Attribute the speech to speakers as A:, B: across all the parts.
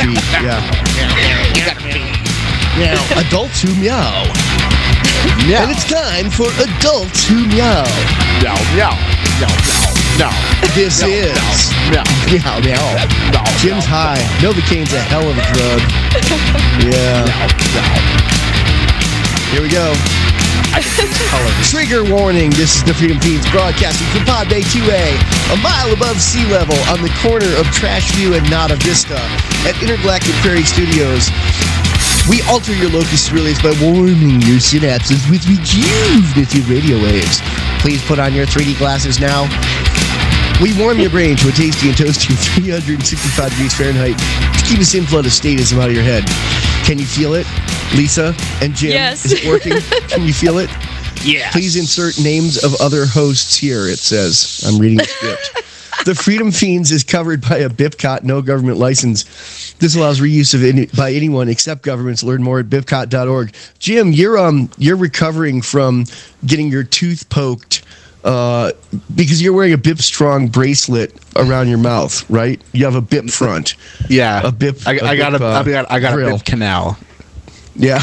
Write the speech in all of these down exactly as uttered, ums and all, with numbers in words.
A: feed. Yeah.
B: You gotta feed.
A: Meow. Adults who meow.
B: Meow.
A: And it's time for adults who meow.
B: Meow, meow, meow, meow, meow.
A: This
B: meow,
A: is
B: meow,
A: meow, meow.
B: meow.
A: Jim's high. Novocaine's a hell of a drug. Yeah.
B: Meow, meow.
A: Here we go. Trigger warning. This is the Freedom Fiends broadcasting from Pod Bay two A, a mile above sea level on the corner of Trashview and Nada Vista at Intergalactic Prairie Studios. We alter your locus coeruleus by warming your synapses with rejuvenative radio waves. Please put on your three D glasses now. We warm your brain to a tasty and toasty three hundred sixty-five degrees Fahrenheit to keep a same flood of statism out of your head. Can you feel it? Lisa and Jim?
C: Yes.
A: Is it working? Can you feel it?
B: Yes.
A: Please insert names of other hosts here, it says. I'm reading the script. The Freedom Fiends is covered by a BIPCOT no government license. This allows reuse of any, by anyone except governments. Learn more at bipcot dot org. Jim, you're um you're recovering from getting your tooth poked uh, because you're wearing a Bip Strong bracelet around your mouth, right? You have a Bip front.
B: Yeah.
A: A Bip.
B: I,
A: a
B: I got
A: Bip,
B: a,
A: uh,
B: I got, I got a
A: grill.
B: Bip canal.
A: Yeah.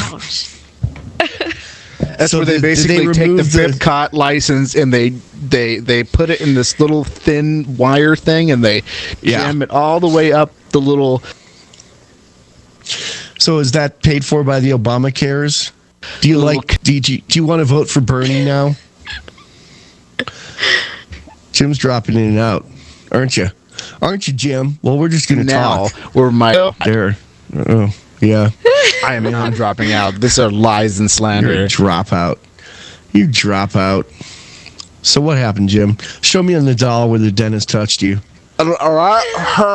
B: That's
A: So
B: where they
A: did- did
B: basically
A: they
B: take the
A: remove the-
B: BIPCOT license and they they they put it in this little thin wire thing and they
A: Yeah.
B: jam it all the way up the little.
A: So is that paid for by the Obamacares? Do you
B: Little
A: like? Do you, do you want to vote for Bernie now? Jim's dropping in and out, aren't you? Aren't you, Jim? Well, we're just going to
B: Now
A: talk.
B: where my
A: There. Oh, yeah.
B: I am not dropping out. These are lies and
A: You're
B: slander.
A: a dropout. You drop out. So what happened, Jim? Show me on the doll where the dentist touched you.
B: All right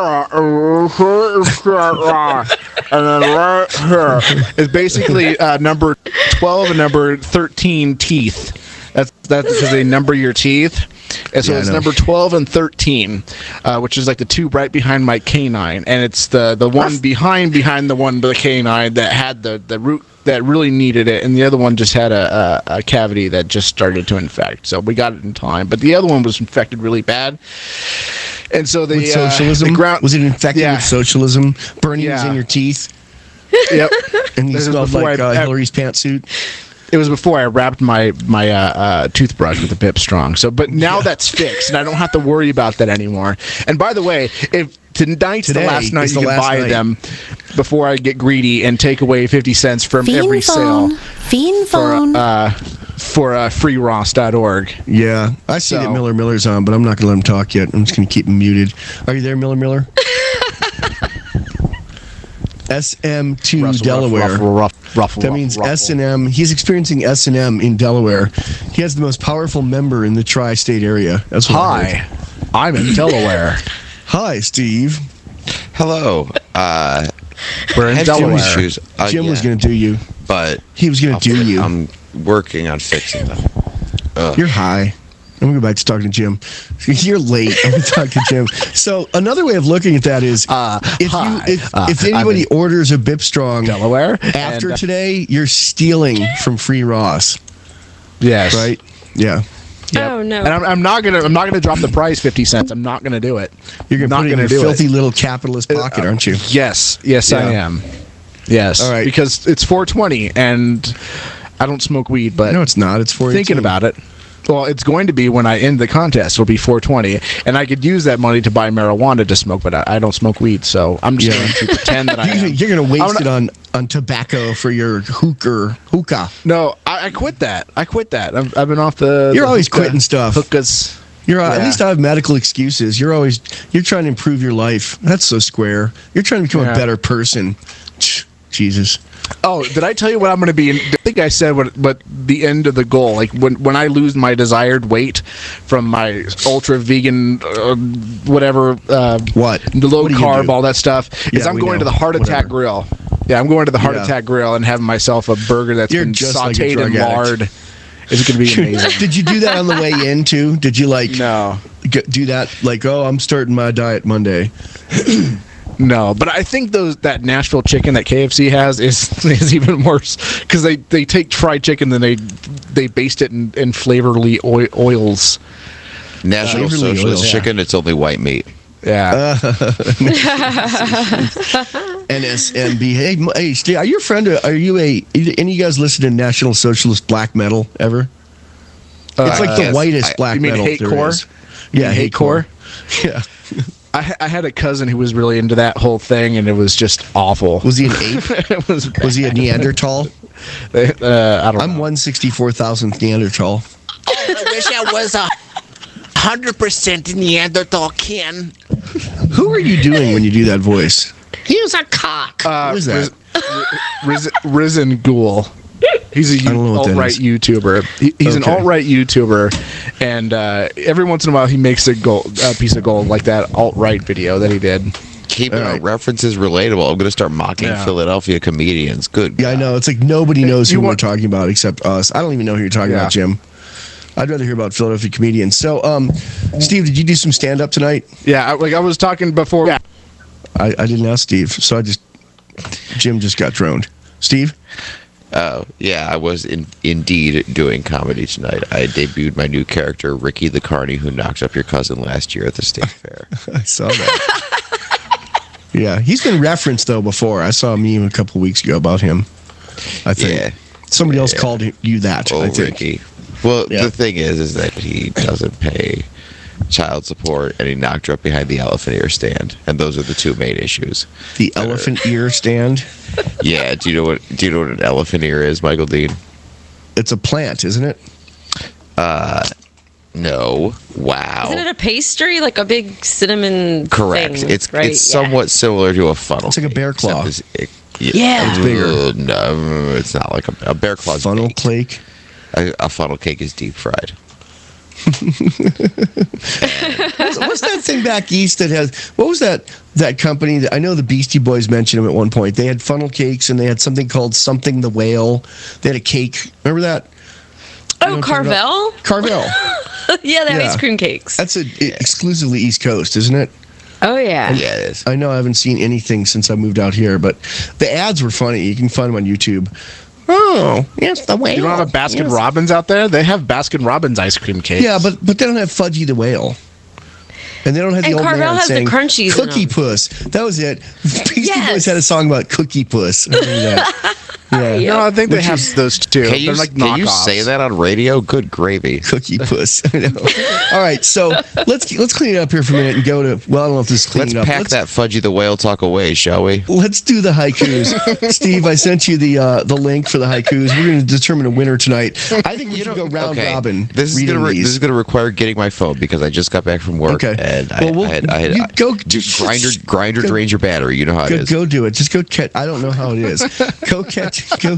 B: here, and then right here is basically uh, number twelve and number thirteen teeth. That's that's because they number your teeth. And so
A: Yeah, I
B: it's
A: know.
B: number twelve and thirteen, uh, which is like the two right behind my canine, and it's the, the one behind behind the one the canine that had the, the root that really needed it, and the other one just had a, a, a cavity that just started to infect. So we got it in time, but the other one was infected really bad. And so the,
A: With
B: uh,
A: socialism?
B: the ground
A: Was it infected
B: Yeah.
A: with socialism? Bernie was
B: Yeah.
A: in your teeth,
B: Yep.
A: and you
B: This is
A: smelled
B: before
A: like
B: I-
A: uh,
B: I-
A: Hillary's pantsuit.
B: It was before I wrapped my my uh, uh, toothbrush with a Bip Strong. So, but now
A: Yeah.
B: that's fixed, and I don't have to worry about that anymore. And by the way, if tonight's
A: Today
B: the last night
A: is
B: you
A: the
B: can
A: last
B: buy
A: night.
B: them before I get greedy and take away fifty cents from every sale
D: Fiend
B: for
D: phone.
B: uh, for uh, free ross dot org.
A: Yeah, I see
B: So-
A: that Miller Miller's on, but I'm not going to let him talk yet. I'm just going to keep him muted. Are you there, Miller Miller? S M two
B: Russell,
A: Delaware.
B: Ruffle, ruff, ruffle,
A: That
B: ruffle,
A: means
B: ruffle.
A: S and M. He's experiencing S and M in Delaware. He has the most powerful member in the tri-state area. That's what I
B: Hi,
A: heard.
B: I'm in Delaware.
A: Hi, Steve.
E: Hello. Uh,
B: We're in
E: I had some
B: Delaware.
E: issues. Uh,
A: Jim was
E: yeah,
A: going to do you.
E: but
A: He was going
E: I'll-
A: to do you.
E: I'm working on fixing them. Ugh.
A: You're high. I'm going to go back to talking to Jim. You're late. I'm going to talk to Jim. So another way of looking at that is
B: Uh,
A: if
B: hi.
A: you if,
B: Uh,
A: if
B: I'm
A: anybody
B: in
A: orders a Bip Strong
B: Delaware
A: after
B: and, uh,
A: today, you're stealing from Free Ross,
B: Yes.
A: right? Yeah.
B: Yep.
C: Oh, no.
B: And I'm, I'm not gonna I'm not gonna drop the price fifty cents. I'm not gonna do it.
A: You're going to
B: not
A: put it in
B: gonna
A: your
B: do
A: filthy
B: it.
A: little capitalist pocket, aren't you?
B: Yes, yes, I
A: Yeah.
B: am. Yes,
A: All right.
B: because it's four twenty and I don't smoke weed, but
A: No, it's not. It's for
B: thinking about it. Well, it's going to be when I end the contest. It'll be four twenty, and I could use that money to buy marijuana to smoke, but I, I don't smoke weed, so I'm just
A: Yeah.
B: going to pretend that I
A: You're,
B: am.
A: you're going to waste
B: I'm
A: it on, on tobacco for your hooker hookah.
B: No, I, I quit that. I quit that. I've, I've been off the.
A: You're
B: the
A: always
B: hookah-
A: quitting stuff.
B: Hookahs.
A: You're uh, at
B: Yeah.
A: least I have medical excuses. You're always you're trying to improve your life. That's so square. You're trying to become
B: Yeah.
A: a better person. Jesus.
B: Oh, did I tell you what I'm going to be? In, I think I said what, what the end of the goal. Like when, when I lose my desired weight from my ultra vegan, uh, whatever, uh,
A: What?
B: the low
A: What do you
B: carb,
A: do?
B: all that stuff, is
A: Yeah,
B: I'm
A: we
B: going
A: know.
B: to the Heart
A: Whatever.
B: Attack Grill. Yeah, I'm going to the Heart
A: Yeah.
B: Attack Grill and having myself a burger that's
A: You're
B: been
A: just like a
B: sautéed
A: drug
B: in
A: addict.
B: lard. It's going to be amazing.
A: Did you do that on the way in too? Did you like
B: No.
A: g- do that like, oh, I'm starting my diet Monday?
B: No, but I think those that Nashville chicken that K F C has is is even worse because they, they take fried chicken then they they baste it in, in flavorly oil, oils.
E: National
A: Uh,
E: Socialist
B: yeah.
E: chicken, it's only white meat.
B: Yeah.
A: Uh, N S M B. Hey, hey, Steve, are you a friend? Of, are you a? Any of you guys listen to National Socialist black metal ever?
B: Uh,
A: it's like the
E: yes.
A: whitest
E: I,
A: black
B: you mean
A: metal.
B: hate
A: there
B: core?
A: is. Yeah, hate core. Yeah.
B: I, I had a cousin who was really into that whole thing, and it was just awful.
A: Was he an ape?
B: It was
A: Was he a Neanderthal?
B: Uh, I don't
A: I'm
B: know.
A: one sixty-four thousandth Neanderthal.
C: I wish I was a hundred percent Neanderthal kin.
A: Who are you doing when you do that voice?
C: He was a cock.
B: Uh,
A: Who is that?
B: Riz, Riz, Risen Ghoul. He's a
A: I don't know what that
B: alt-right
A: is.
B: YouTuber. He, he's an
A: Okay.
B: alt-right YouTuber, and uh, every once in a while he makes a gold, a piece of gold like that alt-right video that he did.
E: Keeping
A: All
E: our
A: right.
E: references relatable. I'm going to start mocking
B: Yeah.
E: Philadelphia comedians. Good.
A: Yeah, I know. It's like nobody knows
B: you
A: who
B: want-
A: we're talking about except us. I don't even know who you're talking
B: Yeah.
A: about, Jim. I'd rather hear about Philadelphia comedians. So, um, Steve, did you do some stand-up tonight?
B: Yeah, I- like I was talking before. Yeah.
A: I, I didn't ask Steve, so I just Jim just got droned. Steve?
E: Oh, yeah, I was in, indeed doing comedy tonight. I debuted my new character, Ricky the Carney, who knocked up your cousin last year at the state fair.
A: I saw that. Yeah, he's been referenced though before. I saw a meme a couple weeks ago about him. I think
E: Yeah.
A: somebody else
E: Yeah.
A: called you that.
E: Oh,
A: I think.
E: Ricky. Well,
A: Yeah.
E: the thing is, is that he doesn't pay child support, and he knocked her up behind the elephant ear stand, and those are the two main issues.
A: The elephant ear stand.
E: Yeah, do you know what? Do you know what an elephant ear is, Michael Dean?
A: It's a plant, isn't it?
E: No. Wow.
D: Isn't it a pastry, like a big cinnamon?
E: Correct.
D: thing,
E: it's
D: right?
E: it's
D: Yeah.
E: somewhat similar to a funnel.
A: It's like a
E: cake,
A: bear claw.
E: except it's- it-
D: Yeah.
A: It's bigger.
E: Uh, No, it's not like a, a bear claw. is
A: Funnel
E: baked.
A: cake.
E: A, a funnel cake is deep fried.
A: What's, what's that thing back east that has? What was that that company? That, I know the Beastie Boys mentioned them at one point. They had funnel cakes and they had something called something the whale. They had a cake. Remember that?
D: Oh,
A: I'm talking
D: Carvel?
A: Carvel.
D: Yeah, the
A: Yeah.
D: ice cream cakes.
A: That's a, exclusively East Coast, isn't it?
D: Oh, yeah.
E: Yeah, it is.
A: I know I haven't seen anything since I moved out here, but the ads were funny. You can find them on YouTube. Oh, yes, the whale.
B: You don't have a Baskin
A: Yes.
B: Robbins out there? They have Baskin Robbins ice cream cakes.
A: Yeah, but but they don't have Fudgy the whale. And they don't have the
D: And
A: old
D: Carvel
A: man
D: has the
A: saying
D: crunchies in
A: Cookie
D: them.
A: Puss. That was it. Beastie
D: Yes.
A: Boys had a song about Cookie Puss. I remember that. Yeah.
D: Yeah.
B: no, I think they
A: Which
B: have
A: is-
B: those too.
E: Can you,
B: They're like
E: can you
B: knockoffs.
E: say that on radio? Good gravy.
A: Cookie Puss. I know. All right, so let's let's clean it up here for a minute and go to. Well, I don't know if this is
E: Let's
A: cleaning up.
E: pack that Fudgy the Whale talk away, shall we?
A: Let's do the haikus. Steve, I sent you the uh, the link for the haikus. We're going to determine a winner tonight. I think we should go round
E: Okay.
A: robin.
E: This is
A: reading
E: gonna re-
A: these.
E: this is gonna require getting my phone because I just got back from work.
A: Okay.
E: And
A: Well,
E: I,
A: we'll-
E: I had, I had
A: you
E: I-
A: go-
E: dude,
A: just-
E: grinder grinder
A: go-
E: drains your battery. You know how it
A: Go,
E: is.
A: go do it. Just go catch. I don't know how it is. Go catch. Go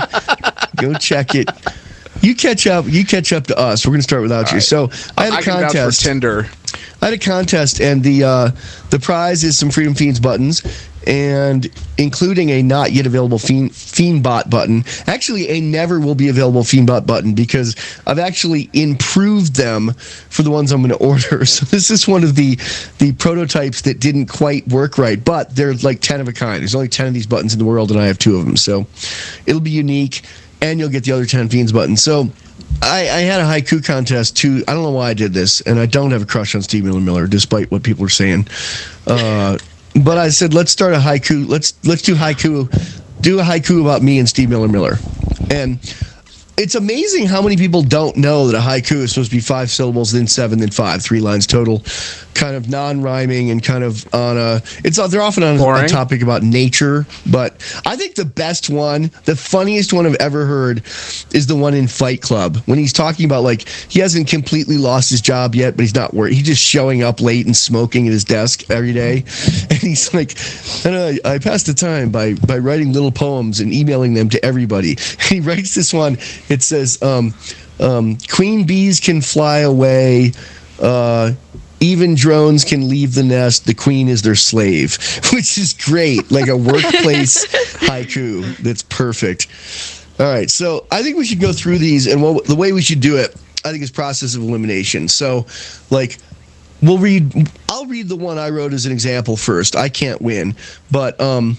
A: go check it. You catch up. You catch up to us. We're going to start without you. So I had a
B: I can vouch for
A: contest.
B: Tinder.
A: I had a contest, and the uh, the prize is some Freedom Fiends buttons, and including a not yet available Fiend, Fiendbot button. Actually, a never will be available Fiendbot button because I've actually improved them for the ones I'm going to order. So this is one of the the prototypes that didn't quite work right, but they're like ten of a kind. There's only ten of these buttons in the world, and I have two of them. So it'll be unique, and you'll get the other ten Fiends buttons. So I, I had a haiku contest too. I don't know why I did this, and I don't have a crush on Steve Miller Miller, despite what people are saying. Uh, but I said, let's start a haiku. Let's let's do haiku. Do a haiku about me and Steve Miller Miller. And it's amazing how many people don't know that a haiku is supposed to be five syllables, then seven, then five, three lines total, kind of non-rhyming and kind of on a. It's they're often on a, a
B: Boring.
A: topic about nature, but I think the best one, the funniest one I've ever heard, is the one in Fight Club when he's talking about like he hasn't completely lost his job yet, but he's not worried. He's just showing up late and smoking at his desk every day, and he's like, and I, I pass the time by by writing little poems and emailing them to everybody. And he writes this one. It says, um, um, "Queen bees can fly away." Uh, Even drones can leave the nest. The queen is their slave, which is great. Like a workplace haiku. That's perfect. All right. So I think we should go through these. And what, the way we should do it, I think, is process of elimination. So, like, we'll read, I'll read the one I wrote as an example first. I can't win. But, um,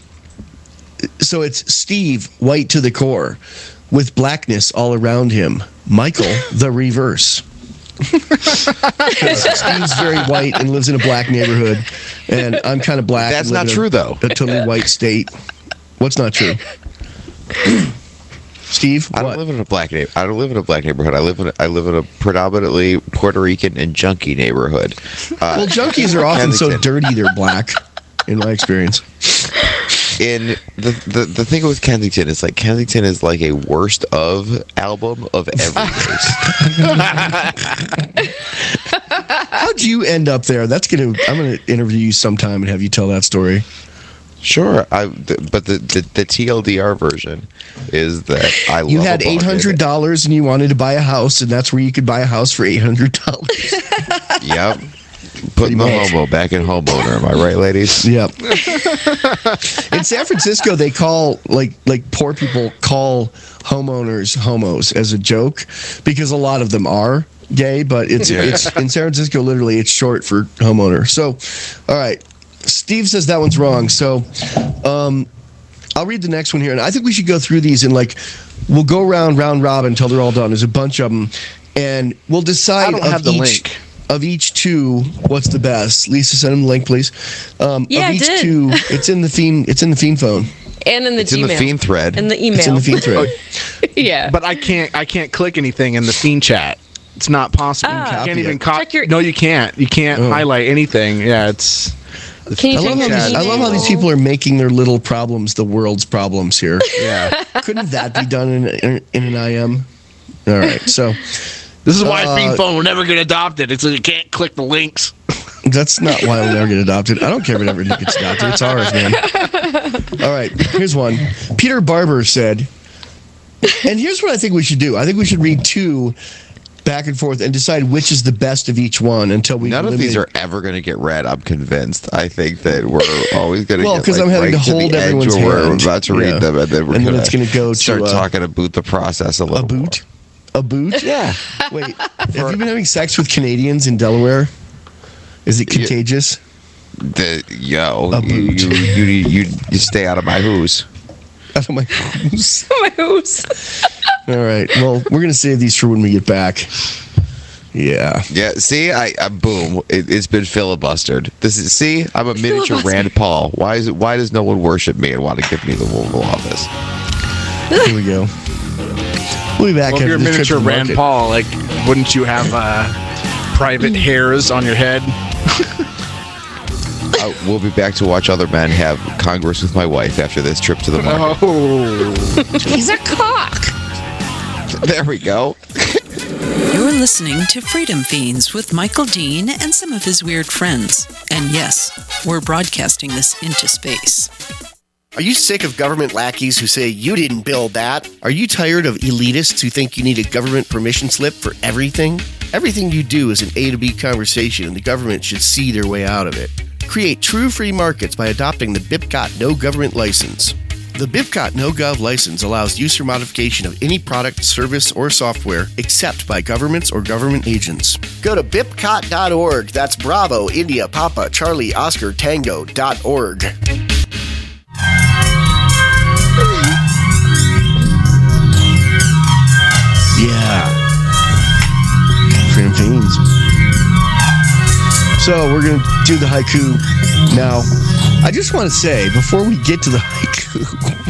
A: so it's Steve, white to the core, with blackness all around him. Michael, the reverse. Steve's very white and lives in a black neighborhood, and I'm kind of black.
E: That's
A: and live
E: not
A: in
E: true,
A: a,
E: though.
A: A totally white state. What's not true? Steve,
E: I don't
A: what?
E: live in a black neighborhood. I don't live in a black neighborhood. I live in a, I live in a predominantly Puerto Rican and junkie neighborhood. Uh,
A: Well, junkies are often so
E: Kensington.
A: dirty they're black, in my experience.
E: In the, the the thing with Kensington is like Kensington is like a worst of album of every race.
A: How'd you end up there? That's gonna. I'm gonna interview you sometime and have you tell that story.
E: Sure, I th- but the, the the T L D R version is that I
A: You
E: love
A: had
E: a
A: eight hundred dollars and you wanted to buy a house, and that's where you could buy a house for eight hundred dollars.
E: Yep. Putting the
A: much.
E: homo back in homeowner. Am I right, ladies?
A: Yep. In San Francisco, they call like like poor people call homeowners homos as a joke because a lot of them are gay, but it's
E: Yeah.
A: it's in San Francisco. Literally, it's short for homeowner. So, all right. Steve says that one's wrong. So, um, I'll read the next one here, and I think we should go through these and like we'll go round round robin until they're all done. There's a bunch of them, and we'll decide
B: I don't
A: of
B: have the
A: each,
B: link.
A: of each two what's the best. Lisa, send him the link, please. Um,
D: Yeah,
A: of
D: I
A: each
D: did.
A: two, it's in the fiend. It's in the fiend phone.
D: And in the
E: It's
D: Gmail.
E: in the fiend thread.
D: In the email.
A: It's in the fiend thread.
D: Yeah.
B: But I can't. I can't click anything in the Fiend chat. It's not possible.
D: Oh.
B: You
A: Copy
B: can't even
A: it.
B: cop-
D: Check your-
B: No, you can't. You can't
A: Oh.
B: highlight anything. Yeah, it's.
D: Can you
A: I love,
D: check
A: how
D: your
A: these, I love how these
D: email?
A: people are making their little problems the world's problems here.
B: Yeah.
A: Couldn't that be done in, in, in an I M? All right, so
B: This is why
A: Uh,
B: Fiend Phone will never get adopted. It's you can't click the links.
A: that's not why we'll never get adopted. I don't care if it ever gets adopted. It's ours, man. All right, here's one. Peter Barber said, and here's what I think we should do. I think we should read two back and forth and decide which is the best of each one until we
E: None of these are
A: eliminate-
E: ever going to get read. I'm convinced. I think that we're always going to
A: Well,
E: get
A: 'cause
E: like,
A: I'm having
E: right
A: to hold
E: the edge
A: everyone's
E: where we're
A: hand.
E: about to read
A: Yeah.
E: them, and then we're
A: And then
E: gonna
A: it's gonna go to,
E: start
A: uh,
E: talking about the process a
A: a
E: little more.
A: boot. A boot?
E: Yeah.
A: Wait, have you been having sex with Canadians in Delaware? Is it
E: Yeah.
A: contagious?
E: The yo,
A: A
E: you,
A: boot.
E: you, you, you, you stay out of my who's.
A: Out of my house.
D: My house.
A: All right. Well, we're gonna save these for when we get back. Yeah.
E: Yeah, see, I, I boom, it, it's been filibustered. This is see, I'm a miniature
D: Filibuster.
E: Rand Paul. Why is it? Why does no one worship me and want to give me the Oval Office?
A: Here we go. We'll be back.
B: Well, if
A: after
B: you're a
A: this trip to
B: miniature
A: the
B: Rand
A: market.
B: Paul, like, wouldn't you have uh, private hairs on your head?
E: I, we'll be back to watch other men have Congress with my wife after this trip to the market.
B: Oh.
D: He's a cock.
E: There we go.
F: You're listening to Freedom Fiends with Michael Dean and some of his weird friends. And yes, we're broadcasting this into space.
G: Are you sick of government lackeys who say you didn't build that? Are you tired of elitists who think you need a government permission slip for everything? Everything you do is an A to B conversation, and the government should see their way out of it. Create true free markets by adopting the BIPCOT No Government License. The BIPCOT NoGov license allows use or modification of any product, service, or software except by governments or government agents. Go to bipcot dot org. That's Bravo, India, Papa, Charlie, Oscar, Tango dot org.
A: Yeah. Freedom Fiends. So we're gonna do the haiku now. I just want to say before we get to the haiku.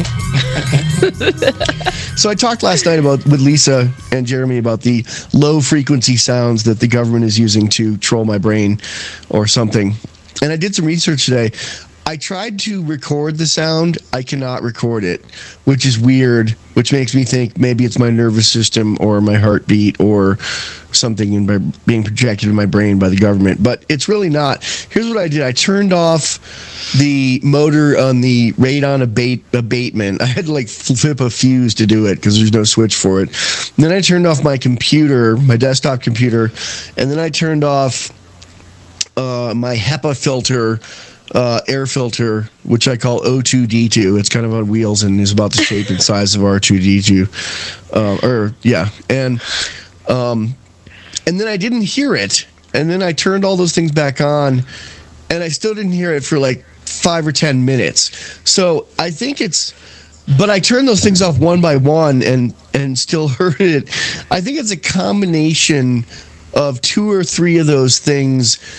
A: So I talked last night about with Lisa and Jeremy about the low frequency sounds that the government is using to troll my brain or something. And I did some research today. I tried to record the sound. I cannot record it, which is weird, which makes me think maybe it's my nervous system or my heartbeat or something in my, being projected in my brain by the government. But it's really not. Here's what I did. I turned off the motor on the radon abate, abatement. I had to like flip a fuse to do it because there's no switch for it. And then I turned off my computer, my desktop computer, and then I turned off uh, my HEPA filter, uh, air filter, which I call O two D two. It's kind of on wheels and is about the shape and size of R two D two. Uh, or yeah, and um, and then I didn't hear it, and then I turned all those things back on, and I still didn't hear it for like five or ten minutes. So I think it's. But I turned those things off one by one and and still heard it. I think it's a combination of two or three of those things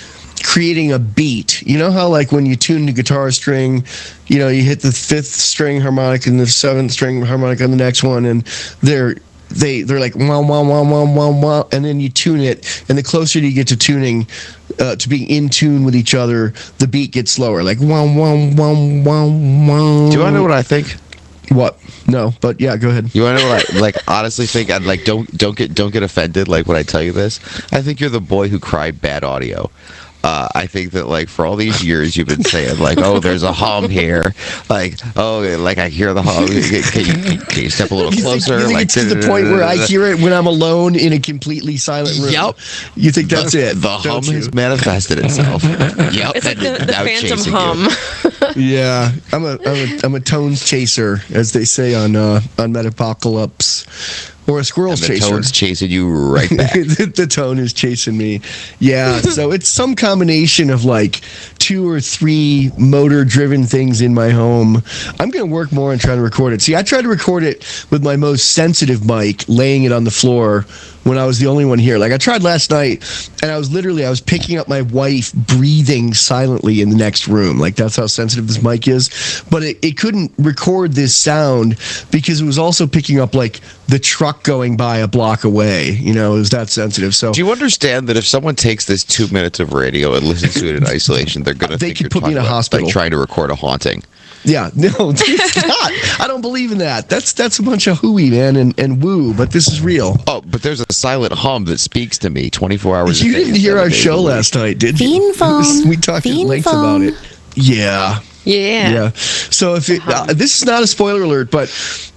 A: creating a beat. You know how like when you tune the guitar string, you know, you hit the fifth string harmonic and the seventh string harmonic on the next one, and they're they they're like wow wow wow wow wow wow, and then you tune it, and the closer you get to tuning, uh, to being in tune with each other, the beat gets slower, like wow wow wow wow wow.
E: Do you want to know what I think?
A: What? No, but yeah, go ahead.
E: You want to know what I like? Honestly, think I'd like don't don't get don't get offended. Like when I tell you this, I think you're the boy who cried bad audio. Uh, I think that like for all these years you've been saying like, oh, there's a hum here, like oh, like I hear the hum. Can you, can you step a little closer?
A: You think, you think
E: like
A: it's to the point where I hear it when I'm alone in a completely silent room.
E: Yep.
A: You think that's
E: the,
A: it?
E: The hum
A: you?
E: has manifested itself. Yep.
D: It's like the, the
E: Now
D: phantom
E: chasing
D: hum.
A: Yeah, I'm a, I'm a I'm a tones chaser, as they say on uh, on Metapocalypse, or a squirrels
E: And the
A: chaser.
E: tone's chasing you right back.
A: the, the tone is chasing me. Yeah, so it's some combination of like two or three motor-driven things in my home. I'm going to work more on trying to record it. See, I tried to record it with my most sensitive mic, laying it on the floor when I was the only one here. Like I tried last night, and I was literally I was picking up my wife breathing silently in the next room. Like that's how sensitive this mic is. But it, it couldn't record this sound because it was also picking up like the truck going by a block away. You know, it was that sensitive. So
E: Do you understand that if someone takes this two minutes of radio and listens to it in isolation, they're going to
A: They
E: think
A: could
E: you're
A: put me
E: talking
A: in a
E: about,
A: hospital.
E: like trying to record a haunting?
A: yeah, no, it's not. I don't believe in that. That's that's a bunch of hooey, man, and, and woo. But this is real.
E: Oh, but there's a silent hum that speaks to me twenty-four hours a
A: You
E: day.
A: didn't hear
E: seven
A: our
E: days
A: show
E: a week.
A: last night, did you?
H: Fiend phone.
A: We talked at
H: Fiend
A: length
H: phone.
A: about it. Yeah.
D: Yeah.
A: Yeah. So if it, uh, this is not a spoiler alert, but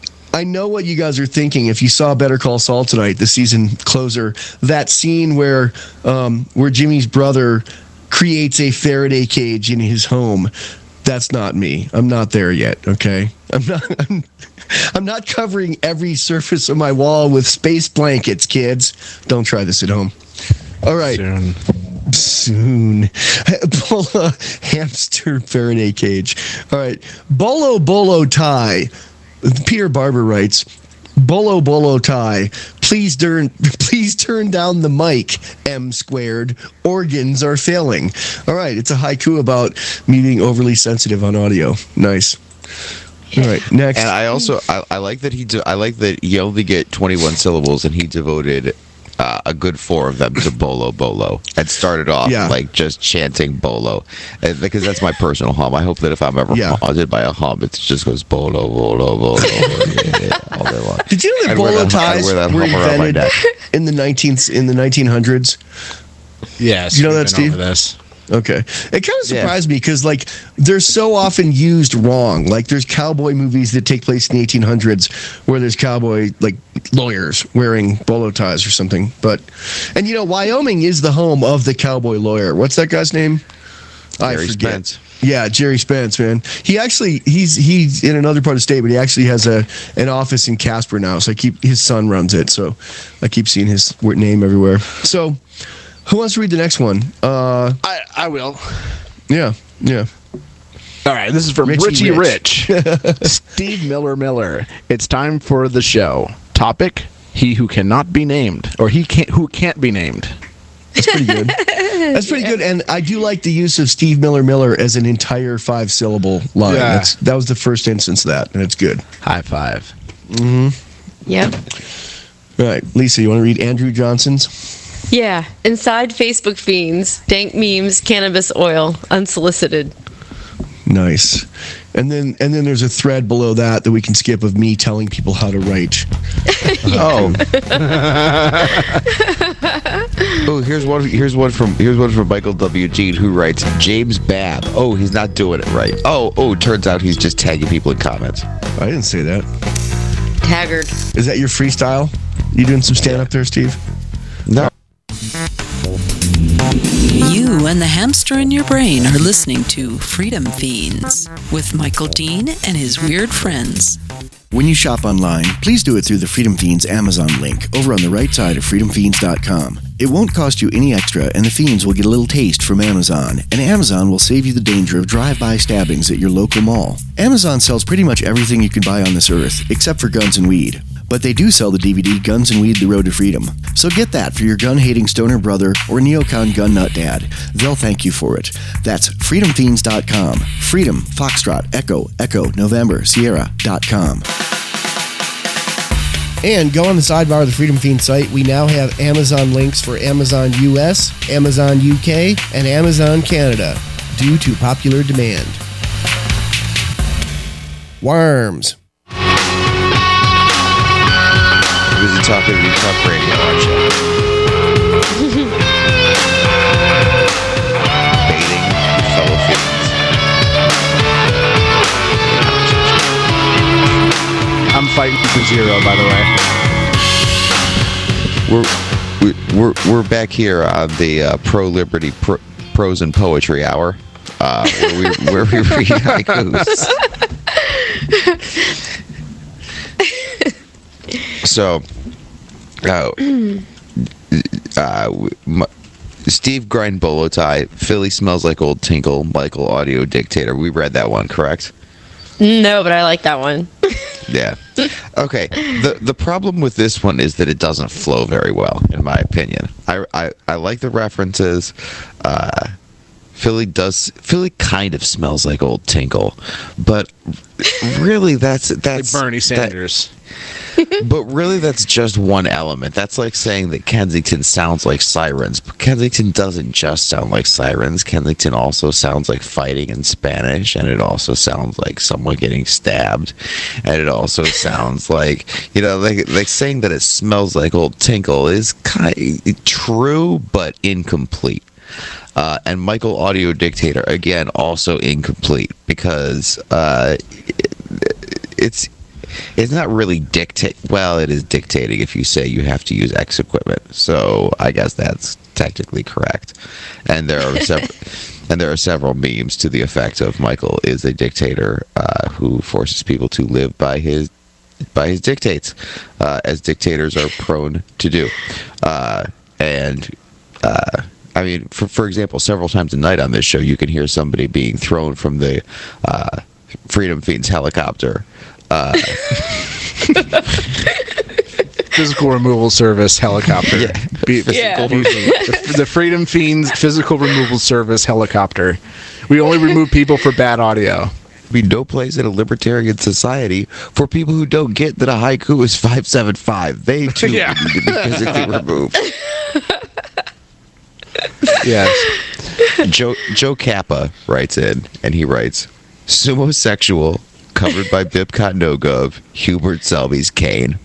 A: I know what you guys are thinking. If you saw Better Call Saul tonight, the season closer, that scene where um, where Jimmy's brother creates a Faraday cage in his home, that's not me. I'm not there yet. Okay, I'm not. I'm, I'm not covering every surface of my wall with space blankets, kids. Don't try this at home. All right.
B: Soon.
A: Soon. Pull a hamster Faraday cage. All right. Bolo Bolo Tie. Peter Barber writes, Bolo Bolo Tie. Please turn, please turn down the mic, M squared. Organs are failing. All right. It's a haiku about me being overly sensitive on audio. Nice. All right. Next.
E: And I also I, I like that he de- I like that you only get twenty-one syllables, and he devoted uh, a good four of them to Bolo Bolo, and started off
A: Yeah.
E: like just chanting Bolo, and, because that's my personal hum. I hope that if I'm ever
A: Yeah.
E: haunted by a hum, it just goes Bolo Bolo Bolo yeah, all day long.
A: Did you know that
E: I'd wear
A: bolo
E: that- I'd
A: ties
E: wear that
A: were
E: hum around my
A: invented
E: neck.
A: in the nineteenth in the nineteen hundreds?
B: Yes.
A: You know
B: we've
A: that,
B: been
A: Steve?
B: over This.
A: Okay. It kind of
E: Yeah.
A: surprised me because, like, they're so often used wrong. Like, there's cowboy movies that take place in the eighteen hundreds where there's cowboy, like, lawyers wearing bolo ties or something. But, and you know, Wyoming is the home of the cowboy lawyer. What's that guy's name? I
E: Jerry
A: forget.
E: Spence.
A: Yeah, Jerry Spence, man. He actually, he's he's in another part of the state, but he actually has a an office in Casper now. So I keep, his son runs it. So I keep seeing his name everywhere. So, who wants to read the next one? Uh,
B: I, I will.
A: yeah, yeah.
B: All right, this is from
A: Richie
B: Richie
A: Rich.
B: Rich. Steve Miller Miller. It's time for the show. Topic: He who cannot be named, or he can't who can't be named.
A: That's pretty good. That's pretty good. And I do like the use of Steve Miller Miller as an entire five syllable line.
B: Yeah.
A: That's, that was the first instance of that, and it's good.
B: High five.
D: Yep.
A: All right, Lisa, you want to read Andrew Johnson's?
D: Yeah. Inside Facebook fiends, dank memes, cannabis oil, unsolicited.
A: Nice. And then and then there's a thread below that that we can skip of me telling people how to write.
E: Oh. Oh, here's one. Here's one from. Here's one from Michael W. G. who writes James Babb. Oh, he's not doing it right. Oh, oh. Turns out he's just tagging people in comments.
A: I didn't say that.
D: Taggart.
A: Is that your freestyle? You doing some stand up there, Steve?
E: No.
F: You and the hamster in your brain are listening to Freedom Fiends with Michael Dean and his weird friends.
G: When you shop online, please do it through the Freedom Fiends Amazon link over on the right side of freedom fiends dot com. It won't cost you any extra, and the Fiends will get a little taste from Amazon, and Amazon will save you the danger of drive-by stabbings at your local mall. Amazon sells pretty much everything you can buy on this earth, except for guns and weed. but they do sell the D V D Guns and Weed: The Road to Freedom. So get that for your gun-hating stoner brother or neocon gun nut dad. They'll thank you for it. That's freedom fiends dot com. Freedom, Foxtrot, Echo, Echo, November, Sierra dot com. And go on the sidebar of the Freedom Fiends site. We now have Amazon links for Amazon U S, Amazon U K, and Amazon Canada due to popular demand. Worms.
E: Busy talking to Talk Radio, aren't you? Baiting your fellow fiends.
B: I'm fighting for zero, by the way.
E: We're we're we're back here on the uh, Pro Liberty Pro, Prose and Poetry Hour, uh, where we where we read haikus. So, uh, uh, m- Steve Grindbolotai, Philly Smells Like Old Tinkle, Michael Audio Dictator. We read that one, correct?
D: No, but I like that one.
E: Yeah. Okay. The the problem with this one is that it doesn't flow very well, in my opinion. I I, I like the references. Uh, Philly does Philly kind of smells like old Tinkle, but really that's that's
B: Like Bernie Sanders.
E: That, but really that's just one element. That's like saying that Kensington sounds like sirens, but Kensington doesn't just sound like sirens. Kensington also sounds like fighting in Spanish, and it also sounds like someone getting stabbed, and it also sounds like, you know, like like saying that it smells like old Tinkle is kind of true but incomplete. Uh, and Michael Audio Dictator, again, also incomplete, because uh, it, it's it's not really dictate. Well, it is dictating if you say you have to use X equipment. So I guess that's technically correct. And there are several and there are several memes to the effect of Michael is a dictator uh, who forces people to live by his by his dictates, uh, as dictators are prone to do. Uh, and uh, I mean, for for example, several times a night on this show, you can hear somebody being thrown from the uh, Freedom Fiends helicopter. Uh,
B: Physical removal service helicopter.
E: Yeah.
B: Be,
D: Yeah.
B: be- the, the Freedom Fiends physical removal service helicopter. We only remove people for bad audio.
E: Be no place in a libertarian society for people who don't get that a haiku is five seven five. They too
B: Yeah.
E: need to be physically removed.
B: Yes.
E: Joe Joe Kappa writes in, and he writes, "Sumosexual, covered by Bipcot NoGov, Hubert Selby's cane."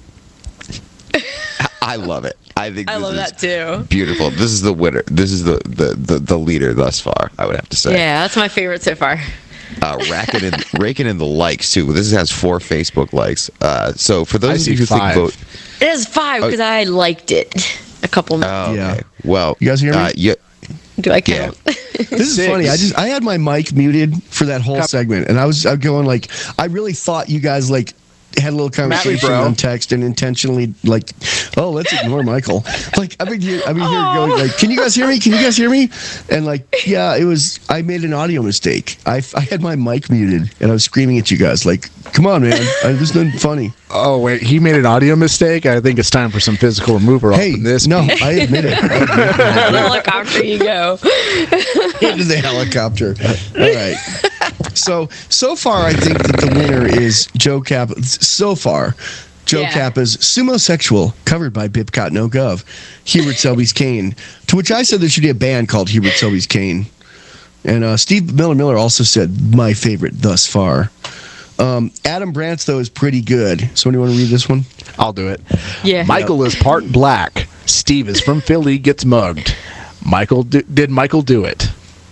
E: I love it. I think
D: I
E: this
D: love
E: is
D: that too.
E: beautiful. This is the winner. This is the, the, the, the leader thus far, I would have to say.
D: Yeah, that's my favorite so far.
E: Uh, racking in, raking in the likes too. This has four Facebook likes. Uh, so for
B: I
E: those of
B: see
E: you who
B: five.
E: think vote,
D: It is five because I liked it a couple minutes.
E: oh, okay.
G: Yeah.
E: Well,
G: You guys hear me?
E: Uh, yeah,
D: Do I count?
G: This is
B: Six.
G: funny. I just I had my mic muted for that whole segment, and I was I'm going like I really thought you guys like had a little conversation
B: bro.
G: on text and intentionally like, oh, let's ignore Michael. Like I've been here, I've been here going like, can you guys hear me? Can you guys hear me? And like, yeah, it was. I made an audio mistake. I, I had my mic muted, and I was screaming at you guys like, come on, man, I, this isn't funny.
B: Oh wait, he made an audio mistake. I think it's time for some physical removal.
G: Hey,
B: off of this.
G: no, I admit it. I admit it.
D: Helicopter you go.
G: Into the helicopter. All right. So so far, I think that the winner is Joe Kappa. So far, Joe
D: Yeah.
G: Kappa's Sumosexual, covered by Bipcot NoGov, Hubert Selby's cane. To which I said there should be a band called Hubert Selby's cane. And uh, Steve Miller Miller also said my favorite thus far. Um, Adam Brant's though is pretty good. Somebody want to read this one?
B: I'll do it.
D: Yeah.
B: Michael is part black. Steve is from Philly. Gets mugged. Michael do, did Michael do it?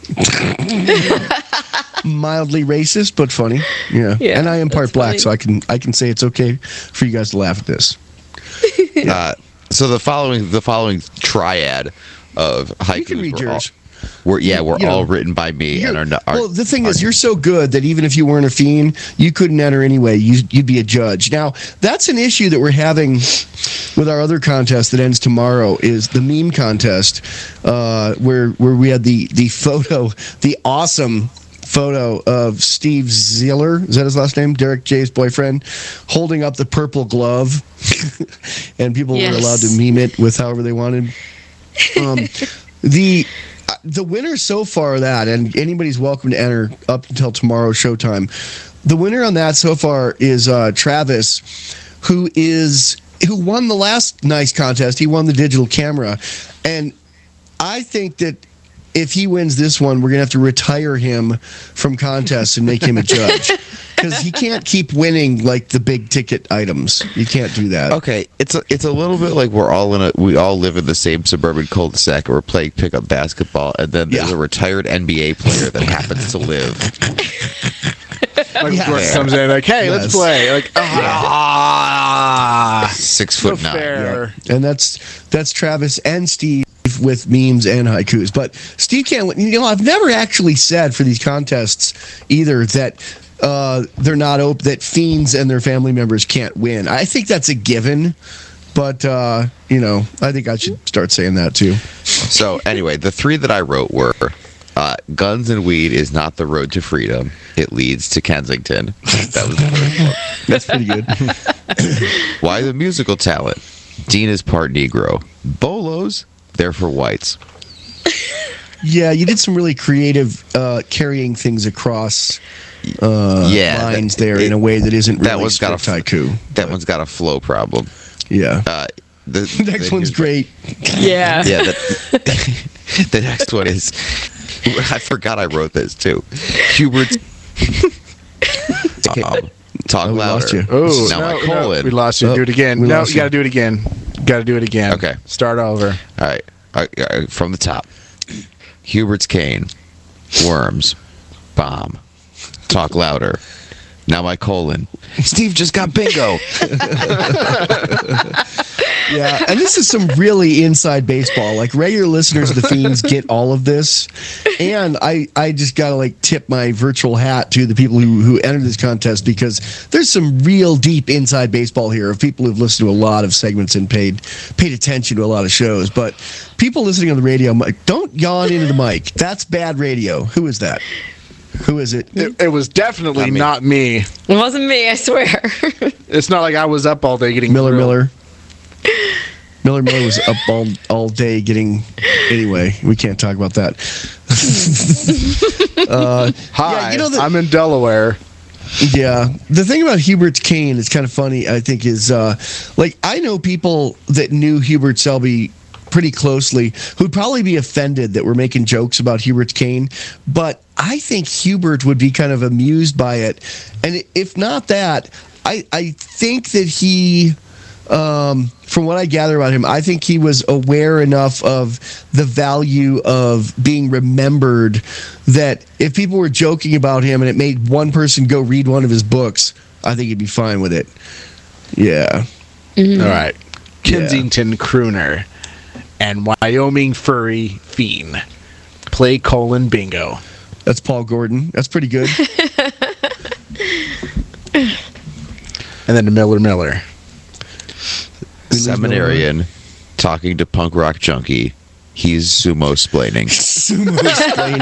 G: Mildly racist, but funny. Yeah.
D: Yeah,
G: and I am part
D: that's
G: black,
D: funny.
G: so I can I can say it's okay for you guys to laugh at this.
E: uh, so the following the following triad of haikus
G: You can read
E: were all,
G: yours.
E: were yeah were
G: You know,
E: all written by me and
G: You're-
E: are not. Are,
G: well, the thing
E: are-
G: is, you're so good that even if you weren't a fiend, you couldn't enter anyway. You, you'd be a judge. Now, that's an issue that we're having with our other contest that ends tomorrow. Is the meme contest, uh, where where we had the the photo, the awesome
A: photo of Steve Ziller, is that his last name? Derek J's boyfriend, holding up the purple glove, and people
D: Yes.
A: were allowed to meme it with however they wanted. Um, the uh, the winner so far of that, and anybody's welcome to enter up until tomorrow showtime. The winner on that so far is uh, Travis, who is who won the last nice contest. He won the digital camera, and I think that if he wins this one, we're gonna have to retire him from contests and make him a judge, because he can't keep winning like the big ticket items. You can't do that.
E: Okay, it's a, it's a little bit like we're all in a we all live in the same suburban cul-de-sac, and we're playing pickup basketball, and then there's
A: Yeah.
E: a retired N B A player that happens to live.
B: Like
A: Yeah.
B: Jordan comes in like, hey,
A: Yes.
B: let's play. Like, ah,
E: Six
B: so
E: foot nine.
B: fair.
A: And that's that's Travis and Steve with memes and haikus. But Steve can't win. You know, I've never actually said for these contests either that uh, they're not open, that fiends and their family members can't win. I think that's a given. But, uh, you know, I think I should start saying that too.
E: So anyway, the three that I wrote were uh, guns and weed is not the road to freedom. It leads to Kensington. That was the first one.
A: That's pretty good.
E: Why the musical talent? Dean is part Negro. Bolos, they're for whites.
A: Yeah, you did some really creative uh, carrying things across uh,
E: Yeah,
A: lines
E: that-
A: there
E: it-
A: in a way that isn't really
E: that one's got a
A: strict
E: f-
A: haiku.
E: That one's got a flow problem.
A: Yeah.
E: Uh, the
A: Next
E: the-
A: one's great.
D: Yeah.
E: Yeah, the, the next one is. I forgot I wrote this too. Hubert's. um, talk
A: Oh, we
E: louder.
A: lost you.
B: Oh,
E: now
B: no,
E: my
B: no,
E: colon.
B: we lost you.
A: Oh,
B: do it again.
A: we
B: No,
A: lost
B: you got to
A: you.
B: do it again. Got to do it again.
E: Okay.
B: Start over.
E: All right. All right, all right, from the top. Hubert's cane. Worms. Bomb. Talk louder. Now my colon. Steve just got bingo.
A: Yeah, and this is some really inside baseball. Like regular listeners of the Fiends get all of this, and I, I just gotta like tip my virtual hat to the people who who entered this contest, because there's some real deep inside baseball here of people who've listened to a lot of segments and paid paid attention to a lot of shows. But people listening on the radio, Mike, don't yawn into the mic. That's bad radio. Who is that? Who is it?
B: It, it was definitely
E: Not me.
B: not me.
D: It wasn't me, I swear.
B: It's not like I was up all day getting
A: Miller
B: grilled.
A: Miller. Miller Miller was up all all day getting. Anyway, we can't talk about that. uh,
B: Hi,
A: Yeah, you know the-
B: I'm in Delaware.
A: Yeah, the thing about Hubert's cane is kind of funny. I think is uh, like I know people that knew Hubert Selby pretty closely who'd probably be offended that we're making jokes about Hubert's cane, but I think Hubert would be kind of amused by it, and if not that, I I think that he. Um, from what I gather about him, I think he was aware enough of the value of being remembered that if people were joking about him and it made one person go read one of his books, I think he'd be fine with it. Yeah.
B: All right. Kensington crooner and Wyoming furry fiend. Play colon bingo.
A: That's Paul Gordon. That's pretty good.
B: And then the Miller Miller.
E: Seminarian talking to punk rock junkie. He's sumo splaining.
A: Sumo explaining.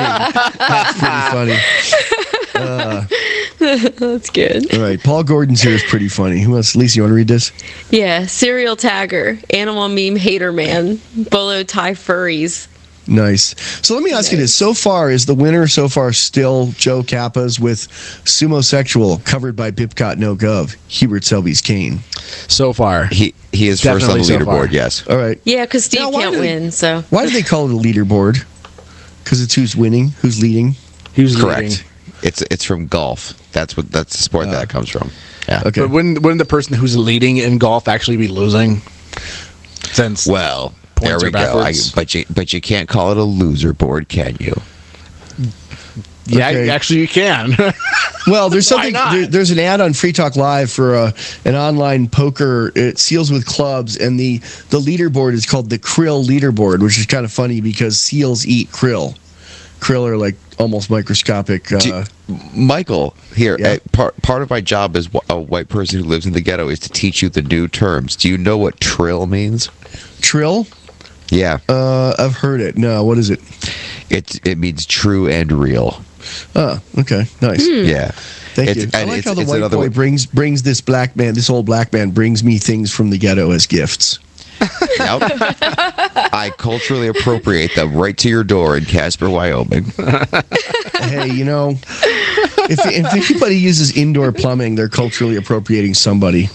A: That's pretty funny. Uh,
D: That's good.
A: all right. Paul Gordon's here is pretty funny. Who else? Lisa, you want to read this?
D: Yeah, serial tagger, animal meme hater man, bolo tie furries.
A: Nice. So let me ask you this. So far, is the winner so far still Joe Kappa's with Sumo Sexual, covered by Bipcot No Gov, Hubert Selby's cane?
B: So far.
E: He he is first on the
B: Definitely so far.
E: leaderboard. Yes.
A: All right.
D: Yeah, because Steve
A: Now, why
D: can't
A: do they-
D: win, so.
A: Why do they call it a leaderboard? Because it's who's winning, who's leading.
B: He was
E: Correct.
B: leading.
E: It's it's from golf. That's what that's the sport that comes from. Yeah.
A: Okay.
B: But wouldn't, wouldn't the person who's leading in golf actually be losing? Since
E: Well, there
B: Points
E: we
B: are
E: go. I,
B: backwards.
E: but you but you can't call it a loser board, can you?
B: yeah,
A: Okay.
B: actually you can.
A: Well, there's
B: Why
A: something.
B: not?
A: There, there's an ad on Free Talk Live for uh, an online poker. It seals with clubs, and the the leaderboard is called the Krill leaderboard, which is kind of funny because seals eat krill. Krill are like almost microscopic. Uh,
E: Do- Michael, here,
A: Yeah.
E: uh, part part of my job as wh- a white person who lives in the ghetto is to teach you the new terms. Do you know what trill means?
A: trill.
E: Yeah,
A: Uh, I've heard it. No, what is it?
E: it it means true and real.
A: Oh, okay, nice.
E: Yeah.
A: Thank
E: It's-
A: you. I
E: and
A: like
E: it's-
A: how the
E: it's
A: white
E: another
A: boy
E: way-
A: brings brings this black man, this old black man brings me things from the ghetto as gifts.
E: Yep. I culturally appropriate them right to your door in Casper, Wyoming.
A: Hey, you know, if if anybody uses indoor plumbing, they're culturally appropriating somebody.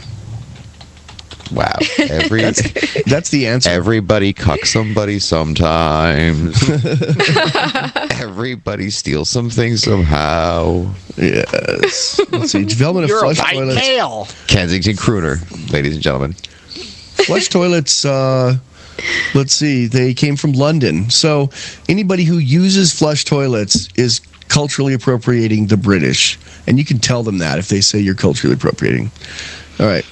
E: Wow. Every
A: That's the answer.
E: everybody cucks somebody sometimes. Everybody steals something somehow.
A: Yes. Let's see. Development of
C: You're a
A: flush
C: white
A: toilets.
C: male.
E: Kensington Crooner, ladies and gentlemen.
A: Flush toilets, uh, let's see, they came from London. So anybody who uses flush toilets is culturally appropriating the British. And you can tell them that if they say you're culturally appropriating. All right.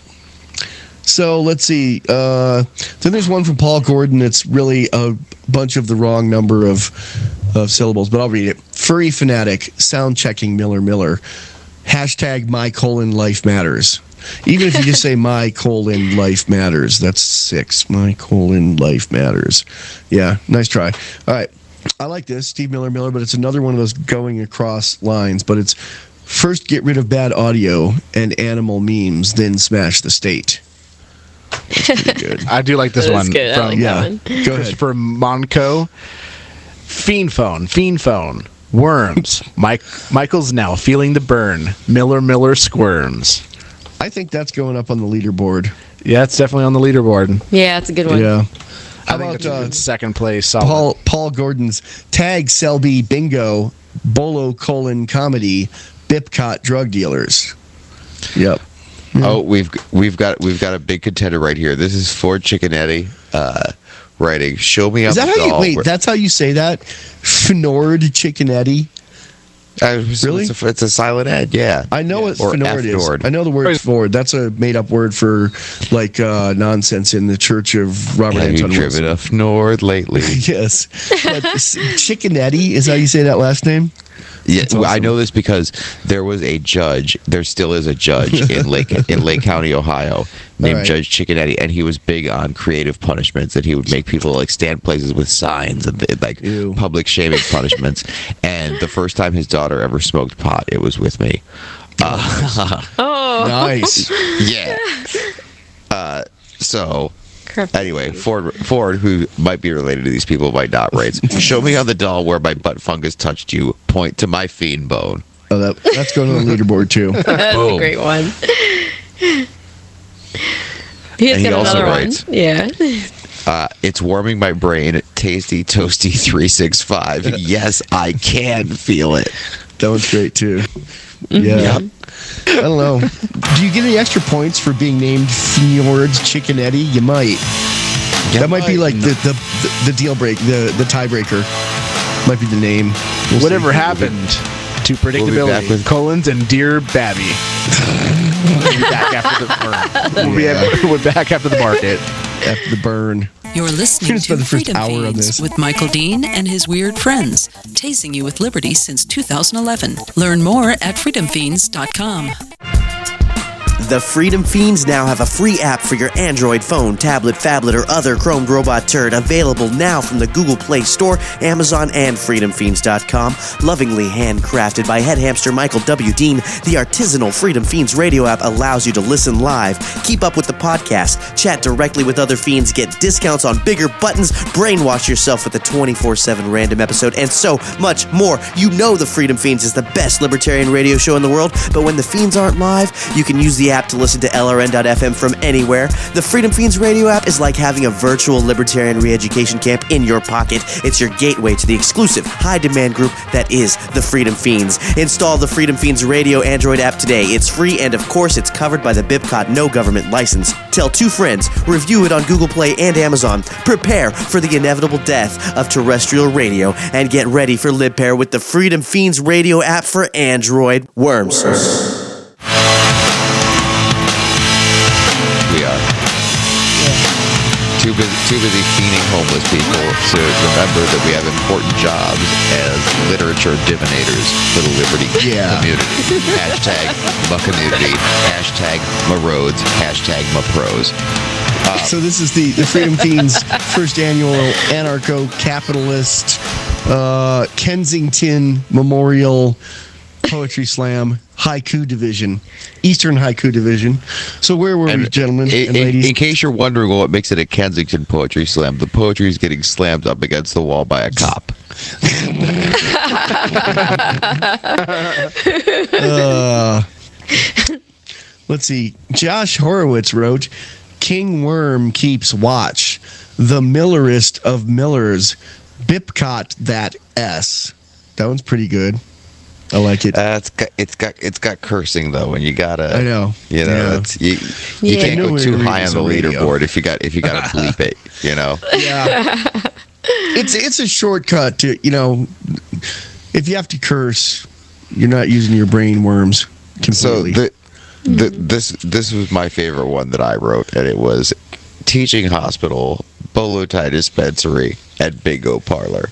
A: So let's see. Uh, then there's one from Paul Gordon that's really a bunch of the wrong number of, of syllables, but I'll read it. Furry fanatic, sound checking Miller Miller. Hashtag my colon life matters. Even if you just say my colon life matters, that's six. My colon life matters. Yeah, nice try. All right. I like this, Steve Miller Miller, but it's another one of those going across lines. But it's first get rid of bad audio and animal memes, then smash the state. That's pretty good.
B: I do like this
D: That is
B: one
D: good. I
B: from
D: like
A: yeah.
D: that one.
A: Go ahead.
B: Christopher Monco. Fiend phone, fiend phone, worms. Mike Michael's now feeling the burn. Miller Miller squirms.
A: I think that's going up on the leaderboard.
B: Yeah, it's definitely on the leaderboard.
D: Yeah, it's a good one.
A: Yeah.
B: I
A: How
B: think
A: about
B: it's a
A: uh,
B: good second place. Solid.
A: Paul Paul Gordon's tag Selby bingo bolo colon comedy Bipcot drug dealers. Yep.
E: Oh, we've we've got we've got a big contender right here. This is Ford Chickanetti uh, writing. Show me on
A: Is that
E: the
A: how you
E: doll
A: wait?
E: where-
A: That's how you say that? Fnord Chickanetti.
E: Uh, it's,
A: Really?
E: It's a, it's a silent ad, yeah.
A: I know what
E: Or
A: Fnord is.
E: F-Nord.
A: I know the word Ford. That's a made up word for like uh, nonsense in the Church of Robert
E: Have you
A: Anton
E: driven
A: Wilson.
E: a Fnord lately?
A: Yes. But s- Chickanetti is how you say that last name?
E: Yeah,
A: That's
E: well, I
A: awesome.
E: know this because there was a judge. There still is a judge in Lake in Lake County, Ohio, named
A: right.
E: Judge Chickanetti, and he was big on creative punishments. And he would make people like stand places with signs and like
A: Ew.
E: public shaming punishments. And the first time his daughter ever smoked pot, it was with me. Uh,
D: Oh,
A: Nice.
E: yeah. Uh, so.
D: crap.
E: Anyway, Ford, Ford, who might be related to these people, might not, writes, show me on the doll where my butt fungus touched you. Point to my fiend bone.
A: Oh, that, that's going on the leaderboard too.
D: That's a
E: Boom.
D: great one. He's
E: And he
D: got
E: also
D: another
E: writes-
D: one. Yeah.
E: Uh, it's warming my brain. Tasty Toasty three six five. Yes, I can feel it.
A: That one's great too. Yeah.
E: Yep.
A: I don't know. Do you get any extra points for being named Fjord's Chickanetti? You might.
E: You
A: that might, be
E: might.
A: like the, the, the, the deal break, the, the tiebreaker. Might be the name. We'll
B: Whatever
A: see.
B: happened to
E: We'll be
B: predictability?
E: back with-
B: Collins and Dear Babby. We'll be back after the we'll, be at, we'll be back after the market.
A: After the burn.
F: You're listening
A: Gonna spend
F: to
A: the first
F: Freedom
A: hour on
F: Feeds
A: this.
F: with Michael Dean and his weird friends, tasing you with liberty since two thousand eleven. Learn more at freedom fiends dot com.
H: The Freedom Fiends now have a free app for your Android phone, tablet, phablet, or other Chrome robot turd, available now from the Google Play Store, Amazon, and freedom fiends dot com. Lovingly handcrafted by head hamster Michael W. Dean, the artisanal Freedom Fiends radio app allows you to listen live, keep up with the podcast, chat directly with other fiends, get discounts on bigger buttons, brainwash yourself with a twenty-four seven random episode, and so much more. You know the Freedom Fiends is the best libertarian radio show in the world, but when the Fiends aren't live, you can use the app to listen to L R N dot F M from anywhere. The Freedom Fiends radio app is like having a virtual libertarian re-education camp in your pocket. It's your gateway to the exclusive high-demand group that is the Freedom Fiends. Install the Freedom Fiends radio Android app today. It's free, and of course, it's covered by the Bipcot no government license. Tell two friends, review it on Google Play and Amazon. Prepare for the inevitable death of terrestrial radio, and get ready for LibPair with the Freedom Fiends radio app for Android. Worms.
E: We are. Too busy, too busy fiending homeless people to remember that we have important jobs as literature divinators for the Liberty
A: Yeah.
E: community. Hashtag my community. Hashtag my roads. Hashtag my pros.
A: So this is the, the Freedom Fiends' first annual anarcho-capitalist uh, Kensington Memorial Poetry Slam Haiku Division, Eastern Haiku Division. So where were and we, gentlemen
E: in,
A: and ladies?
E: In, in case you're wondering what makes it a Kensington Poetry Slam, the poetry is getting slammed up against the wall by a cop.
A: uh, let's see. Josh Horowitz wrote, King Worm keeps watch. The Millerist of Millers. Bipcot that S. That one's pretty good. I like it.
E: Uh, it's got it's got it's got cursing though, and you gotta.
A: I know.
E: You know,
A: yeah.
E: it's, you you
D: Yeah.
E: can't go too high on the
A: radio.
E: leaderboard if you got if you got to bleep it. You know.
A: Yeah. It's it's a shortcut to, you know, if you have to curse, you're not using your brain worms completely.
E: So the, the this this was my favorite one that I wrote, and it was teaching hospital, bolo tie dispensary, and bingo parlor.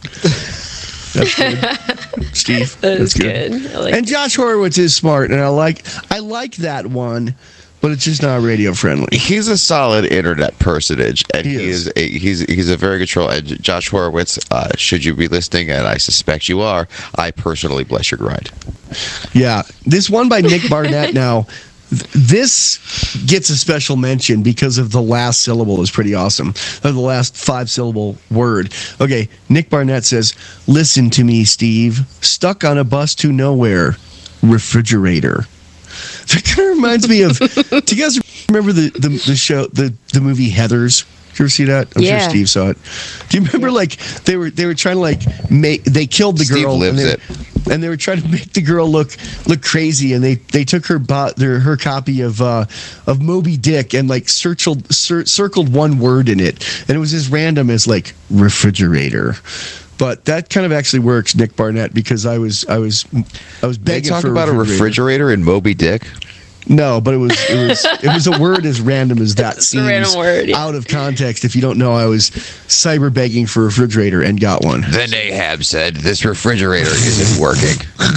A: That's good. Steve,
D: That is
A: that's good.
D: good. I like
A: And Josh Horowitz is smart, and I like I like that one, but it's just not radio friendly.
E: He's a solid internet personage, and
A: He
E: he,
A: is.
E: is. a, he's he's a very good troll. And Josh Horowitz, uh, should you be listening, and I suspect you are, I personally bless your grind.
A: Yeah, this one by Nick Barnett now. th- This gets a special mention because of the last syllable is pretty awesome. Or the last five syllable word. Okay, Nick Barnett says, "Listen to me, Steve. Stuck on a bus to nowhere. Refrigerator." That kind of reminds me of. Do you guys remember the, the, the show, the, the movie Heathers? Did you ever see that? I'm
D: Yeah.
A: sure Steve saw it. Do you remember, like, they were they were trying to like make they killed the
E: Steve
A: girl
E: lives
A: and they,
E: it.
A: and they were trying to make the girl look look crazy, and they they took her bo- their her copy of uh, of Moby Dick and like circled cir- circled one word in it, and it was as random as like refrigerator. But that kind of actually works, Nick Barnett, because I was I was I was
E: They
A: begging
E: talk
A: for
E: about a refrigerator in Moby Dick.
A: No, but it was it was it was a word as random as that
D: It's a
A: seems
D: random word, yeah.
A: out of context. If you don't know, I was cyber begging for a refrigerator and got one.
E: Then Ahab said, "This refrigerator isn't working."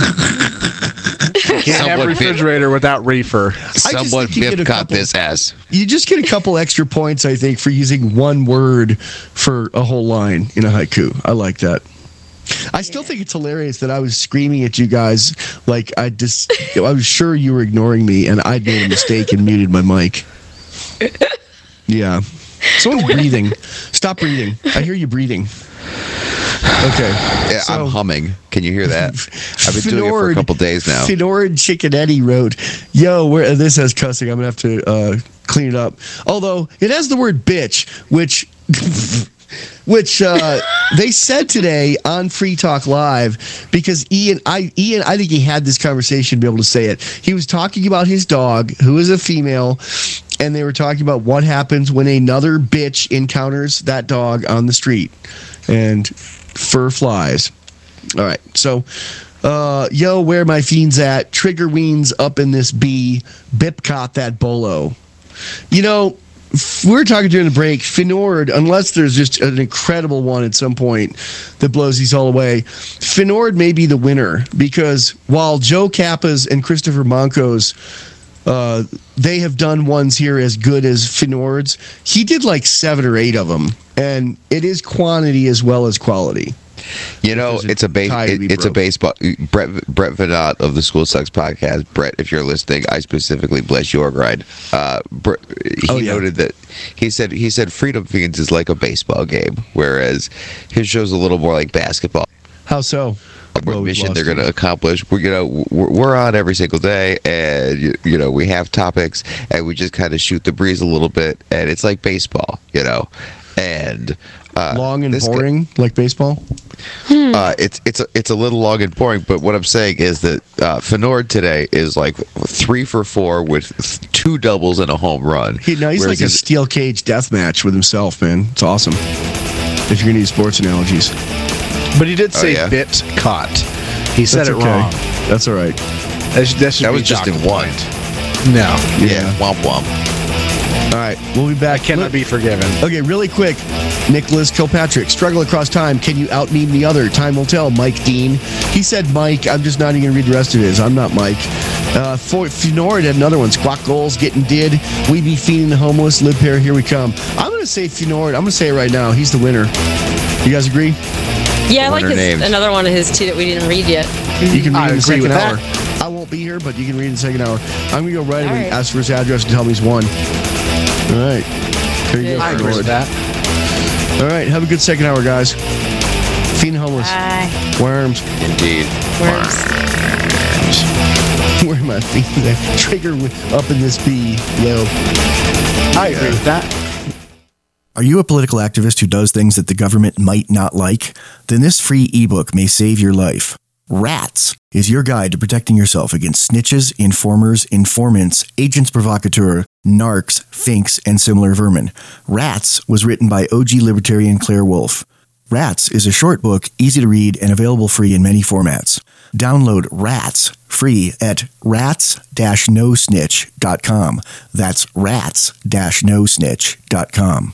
B: Can't have
E: Someone
B: refrigerator without reefer.
E: Someone
A: think you get a
E: bip cut
A: couple-
E: this ass.
A: You just get a couple extra points, I think, for using one word for a whole line in a haiku. I like that. I still think it's hilarious that I was screaming at you guys like I just I was sure you were ignoring me and I'd made a mistake and muted my mic. Yeah. Someone's breathing. Stop breathing. I hear you breathing. Okay.
E: Yeah,
A: So-
E: I'm humming. Can you hear that? I've been doing it for a
A: Finord-
E: couple days now.
A: Finord Chickadetti wrote, "Yo, where this has cussing. I'm gonna have to uh, clean it up. Although it has the word bitch, which." Which uh, they said today on Free Talk Live because Ian, I Ian, I think he had this conversation to be able to say it. He was talking about his dog, who is a female, and they were talking about what happens when another bitch encounters that dog on the street, and fur flies. All right, so. Uh, yo, where my fiends at? Trigger weens up in this bee. Bipcot that bolo. You know, we were talking during the break. Finord, unless there's just an incredible one at some point that blows these all away, Finord may be the winner because while Joe Kappa's and Christopher Monko's, uh, they have done ones here as good as Finord's. He did like seven or eight of them, and it is quantity as well as quality.
E: You know,
A: There's a
E: it's a base.
A: tie to
E: It,
A: be
E: it's a
A: broke.
E: baseball. Brett Brett Venat of the School Sucks podcast. Brett, if you're listening, I specifically bless your grind. Uh, Brett, he
A: Oh, yeah.
E: noted that he said he said Freedom Fiends is like a baseball game, whereas his show's a little more like basketball.
A: How so?
E: What
A: Well, we've
E: mission
A: lost
E: they're
A: him.
E: going to accomplish? We, you know, we're, we're on every single day, and you, you know we have topics, and we just kind of shoot the breeze a little bit, and it's like baseball, you know, and. Uh,
A: Long and
E: this guy-
A: boring, like baseball.
E: Uh, it's it's a, it's a little long and boring, but what I'm saying is that uh, Finord today is like three for four with two doubles and a home run.
A: He, no, he's
E: Whereas
A: like a
E: his-
A: steel cage death match with himself, man. It's awesome. If you're gonna use sports analogies,
B: But he did
E: Oh,
B: say
E: yeah.
B: bit caught. He said
A: that's
B: it
A: okay.
B: wrong.
A: That's all right.
B: That, should, that, should
E: that
B: be
E: was just in
B: docked a
E: one.
B: point. No,
E: Yeah, womp womp.
A: All right, we'll be back.
B: cannot be forgiven.
A: Okay, really quick. Nicholas Kilpatrick, struggle across time. Can you out meme the other? Time will tell. Mike Dean. He said Mike. I'm just not even going to read the rest of his. I'm not Mike. Uh, for Finord had another one. Squawk goals, getting did. We be feeding the homeless. Live pair, here we come. I'm going to say Finord. I'm going to say it right now. He's the winner. You guys agree?
D: Yeah, I like
E: Winner
D: his,
E: names.
D: another one of his too that we didn't read yet.
A: You can read
B: I
A: in the
B: agree
A: second
B: with
A: hour.
B: that.
A: I won't be here, but you can read in the second hour. I'm going to go right
D: All
A: away,
D: right.
A: ask for his address, and tell me he's won. All right. Here you go.
B: I
A: for
B: agree
A: the
B: with
A: Lord.
B: that.
A: All right. Have a good second hour, guys. Fiend homeless.
D: Bye.
A: Worms.
E: Indeed.
D: Worms.
A: Where am I? Fiend? Trigger up in this bee. Yo.
B: I agree with that.
I: Are you a political activist who does things that the government might not like? Then this free ebook may save your life. Rats is your guide to protecting yourself against snitches, informers, informants, agents provocateur, narcs, finks, and similar vermin. Rats was written by O G libertarian Claire Wolfe. Rats is a short book, easy to read, and available free in many formats. Download Rats free at rats dash no snitch dot com. That's rats dash no snitch dot com.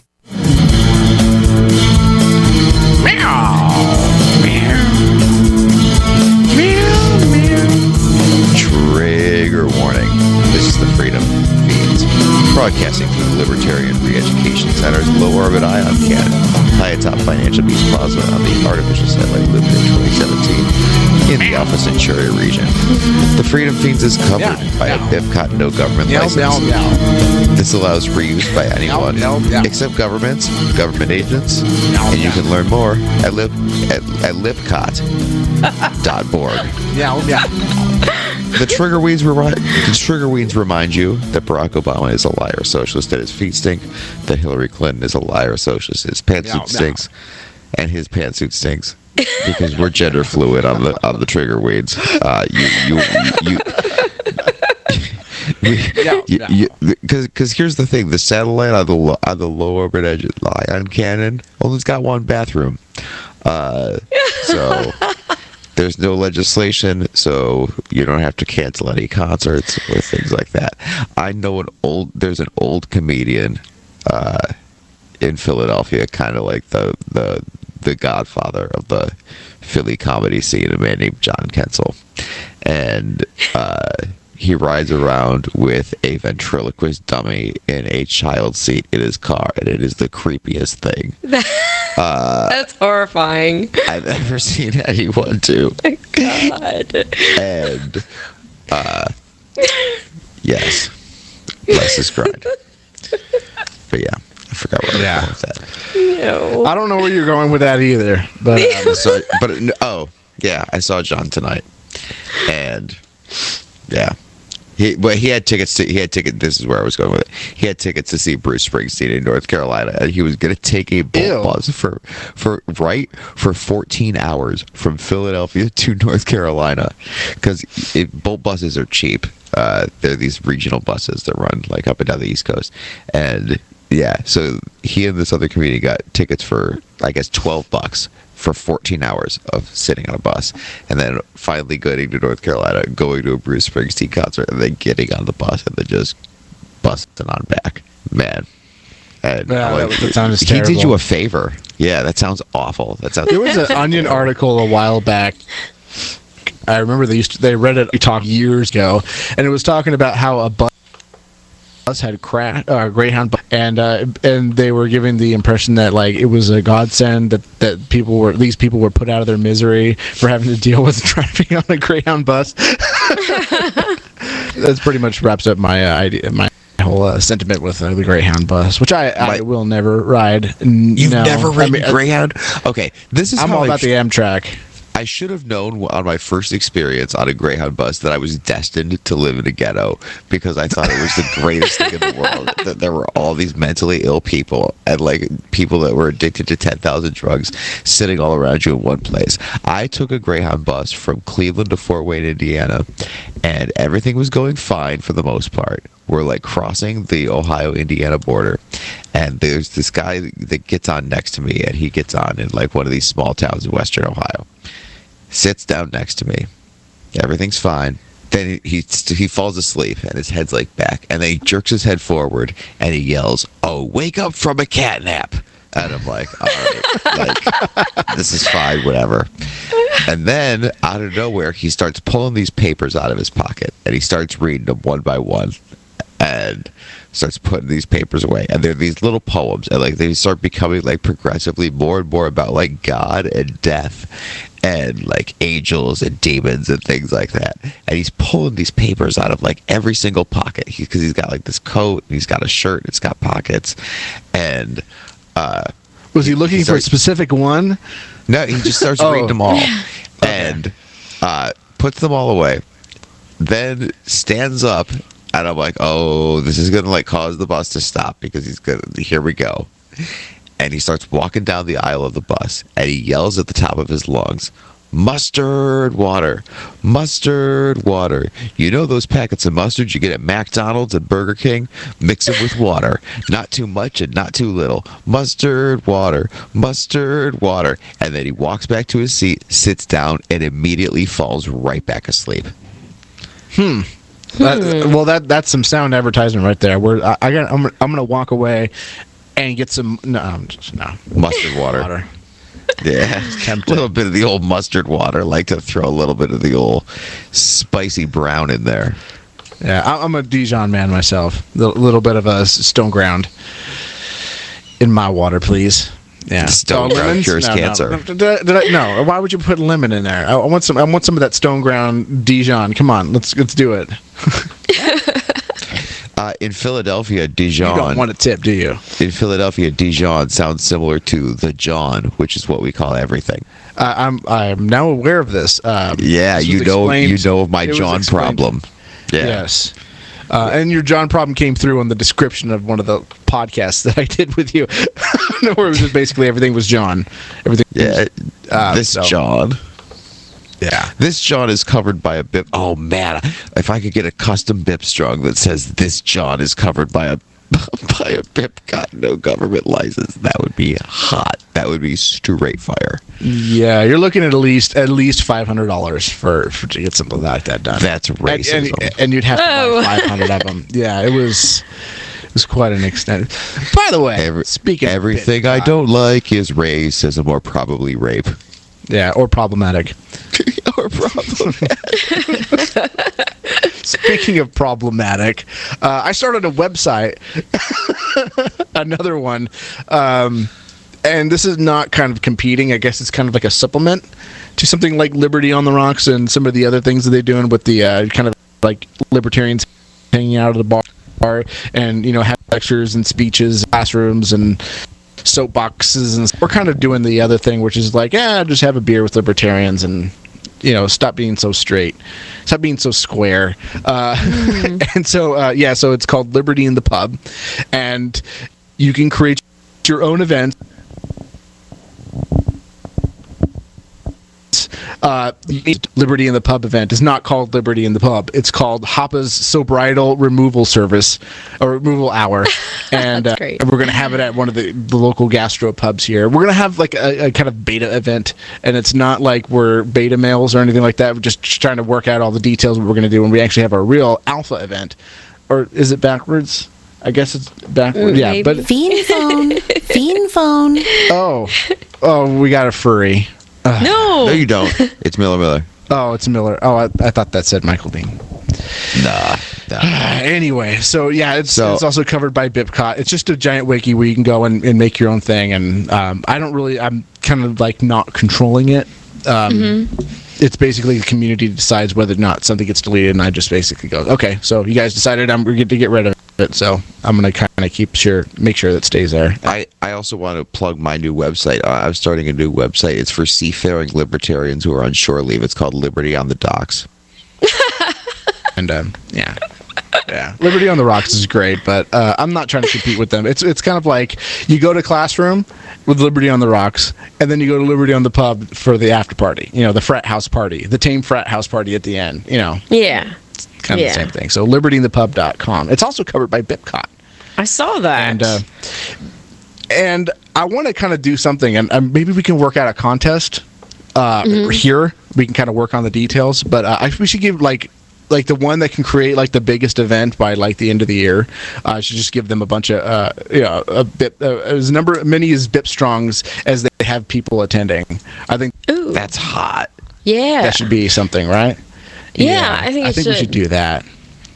E: Trigger warning. This is the Freedom Fiends, broadcasting from the Libertarian Re-Education Center's low-orbit ion cannon, high atop Financial Beach Plaza on the artificial satellite Lunar twenty seventeen in the Alpha Centauri region. The Freedom Fiends is covered
B: Meow,
E: by
B: meow.
E: a BIPCOT no government
B: Meow,
E: license.
B: meow, meow.
E: This allows reuse by anyone
B: meow, meow.
E: except governments, government agents,
B: Meow,
E: and you
B: meow.
E: can learn more at lip at, at lipcot dot org.
B: Yeah, yeah.
E: The Trigger Weeds remind the Trigger Weeds remind you that Barack Obama is a liar socialist, that his feet stink, that Hillary Clinton is a liar socialist, his pantsuit
B: Meow, meow.
E: stinks, and his pantsuit stinks. Because we're gender fluid on the on the Trigger Weeds. Uh, you you you.
B: Yeah,
E: you,
B: yeah.
E: you, because because here's the thing: the satellite on the lo- on the low orbit edge ion cannon only's got one bathroom, uh, so there's no legislation, so you don't have to cancel any concerts or things like that. I know an old there's an old comedian uh, in Philadelphia, kind of like the the the godfather of the Philly comedy scene, a man named John Kensel, and uh, he rides around with a ventriloquist dummy in a child seat in his car, and it is the creepiest thing uh,
D: That's horrifying.
E: I've ever seen anyone do.
D: God.
E: And uh, yes, less is grind. But yeah, I forgot where I was
B: Yeah.
E: going with that.
D: No.
B: I don't know where you're going with that either. But um,
E: So, but oh yeah, I saw John tonight, and yeah, he but he had tickets to he had ticket. This is where I was going with it. He had tickets to see Bruce Springsteen in North Carolina, and he was going to take a Bolt
B: Ew.
E: bus for for right for fourteen hours from Philadelphia to North Carolina, because Bolt buses are cheap. Uh, they're these regional buses that run like up and down the East Coast, and yeah, so he and this other comedian got tickets for I guess twelve bucks for fourteen hours of sitting on a bus, and then finally getting to North Carolina, going to a Bruce Springsteen concert, and then getting on the bus and then just busting on back. Man, and
B: Yeah,
E: I'm
B: that- that sounds
E: he did
B: terrible.
E: you a favor. Yeah, that sounds awful. That sounds.
B: there was an Onion article a while back. I remember they used to, they read it talk years ago, and it was talking about how a bus bus had crashed, uh, Greyhound, bu- and uh, and they were giving the impression that like it was a godsend that that people were these people were put out of their misery for having to deal with driving on a Greyhound bus. That's pretty much wraps up my uh, idea, my whole uh, sentiment with uh, the Greyhound bus, which I, I
E: My-
B: will never ride. N-
E: You've
B: no.
E: never
B: I
E: ridden
B: mean, uh,
E: Greyhound? Okay, this is
B: I'm
E: how
B: all
E: I
B: about the Amtrak.
E: I should have known on my first experience on a Greyhound bus that I was destined to live in a ghetto, because I thought it was the greatest thing in the world. That there were all these mentally ill people and like people that were addicted to ten thousand drugs sitting all around you in one place. I took a Greyhound bus from Cleveland to Fort Wayne, Indiana, and everything was going fine for the most part. We're like crossing the Ohio-Indiana border, and there's this guy that gets on next to me, and he gets on in like one of these small towns in western Ohio. Sits down next to me. Everything's fine. Then he, he he falls asleep, and his head's like back, and then he jerks his head forward, and he yells, "Oh, wake up from a cat nap!" And I'm like, all right, like this is fine, whatever. And then out of nowhere, he starts pulling these papers out of his pocket, and he starts reading them one by one. and starts putting these papers away. And they're these little poems, and like they start becoming like progressively more and more about like God and death and like angels and demons and things like that. And he's pulling these papers out of like every single pocket because he, he's got like this coat and he's got a shirt and it's got pockets. And uh
B: was he looking he starts, for a specific one?
E: No, he just starts
B: oh.
E: reading them all. And uh puts them all away, then stands up, and I'm like, oh, this is gonna like cause the bus to stop because he's gonna, here we go. And he starts walking down the aisle of the bus, and he yells at the top of his lungs, mustard water, mustard water. You know those packets of mustard you get at McDonald's and Burger King? Mix them with water. Not too much and not too little. Mustard water, mustard water. And then he walks back to his seat, sits down, and immediately falls right back asleep.
B: Hmm. That, well, that that's some sound advertisement right there. Where I, I got, I'm, I'm gonna walk away and get some no, I'm just, no
E: mustard water. water. Yeah, a little bit of the old mustard water. Like to throw a little bit of the old spicy brown in there.
B: Yeah, I'm a Dijon man myself. A little bit of a stone ground in my water, please. Yeah,
E: stone oh, ground cures
B: no,
E: cancer.
B: No. Did I, did I, no, why would you put lemon in there? I want some. I want some of that stone ground Dijon. Come on, let's let's do it.
E: uh, in Philadelphia, Dijon.
B: You don't want a tip, do you?
E: In Philadelphia, Dijon sounds similar to the John, which is what we call everything.
B: Uh, I'm I'm now aware of this. Um,
E: yeah,
B: this
E: you know you know of my John problem. Yeah.
B: Yes. Uh, and your John problem came through on the description of one of the podcasts that I did with you, where it was just basically everything was John. Everything.
E: Yeah. Was, uh, this so. John.
B: Yeah.
E: This John is covered by a bip. Oh man, if I could get a custom bip strung that says this John is covered by a by a bip got no government license, that would be hot. That would be straight fire.
B: Yeah, you're looking at at least at least five hundred dollars for, for to get something like that done.
E: That's racism,
B: and, and, and you'd have to oh. buy five hundred of them. Yeah, it was it was quite an extent. By the way, Every, speaking
E: everything
B: of
E: I don't like is racism or probably rape.
B: Yeah, or problematic.
E: or problematic.
B: Speaking of problematic, uh, I started a website, another one, um, and this is not kind of competing. I guess it's kind of like a supplement to something like Liberty on the Rocks and some of the other things that they're doing with the uh, kind of like libertarians hanging out at the bar and, you know, have lectures and speeches, classrooms and soapboxes, and we're kind of doing the other thing, which is like, yeah, just have a beer with libertarians and, you know, stop being so straight, stop being so square. Uh, mm. And so, uh, yeah, so it's called Liberty in the Pub, and you can create your own event. Uh, Liberty in the Pub event is not called Liberty in the Pub. It's called Hoppa's Sobriety Removal Service or Removal Hour, and uh, we're going to have it at one of the, the local gastro pubs here. We're going to have like a, a kind of beta event, and it's not like we're beta males or anything like that. We're just trying to work out all the details of what we're going to do when we actually have our real alpha event. Or is it backwards? I guess it's backwards. Yeah,
J: Maybe.
B: but
J: Fiend phone, fiend phone.
B: Oh, oh, we got a furry.
D: Uh, no,
E: no, you don't. It's Miller Miller.
B: Oh, it's Miller. Oh, I, I thought that said Michael Dean.
E: Nah. nah.
B: Anyway, so yeah, it's
E: so,
B: it's also covered by Bipcot. It's just a giant wiki where you can go and, and make your own thing. And um, I don't really. I'm kind of like not controlling it. Um, mm-hmm. It's basically the community decides whether or not something gets deleted, and I just basically go, okay, so you guys decided I'm going to get rid of it, so I'm going to kind of keep sure, make sure that stays there.
E: I, I also want to plug my new website. Uh, I'm starting a new website. It's for seafaring libertarians who are on shore leave. It's called Liberty on the Docks.
B: And um, yeah. Yeah, Liberty on the Rocks is great, but uh, I'm not trying to compete with them. It's it's kind of like you go to classroom with Liberty on the Rocks, and then you go to Liberty on the Pub for the after party. You know, the frat house party, the tame frat house party at the end. You know,
D: yeah,
B: it's kind of
D: yeah.
B: the same thing. So liberty in the pub dot com. It's also covered by Bipcot.
D: I saw that,
B: and uh, and I want to kind of do something, and, and maybe we can work out a contest uh, mm-hmm. here. We can kind of work on the details, but uh, I we should give like. Like the one that can create like the biggest event by like the end of the year, I uh, should just give them a bunch of uh, you know, a bit uh, as number many as Bip Strongs as they have people attending. I think
D: Ooh.
E: That's hot.
D: Yeah,
B: that should be something, right?
D: Yeah, yeah I think
B: I
D: it
B: think
D: should.
B: we should do that.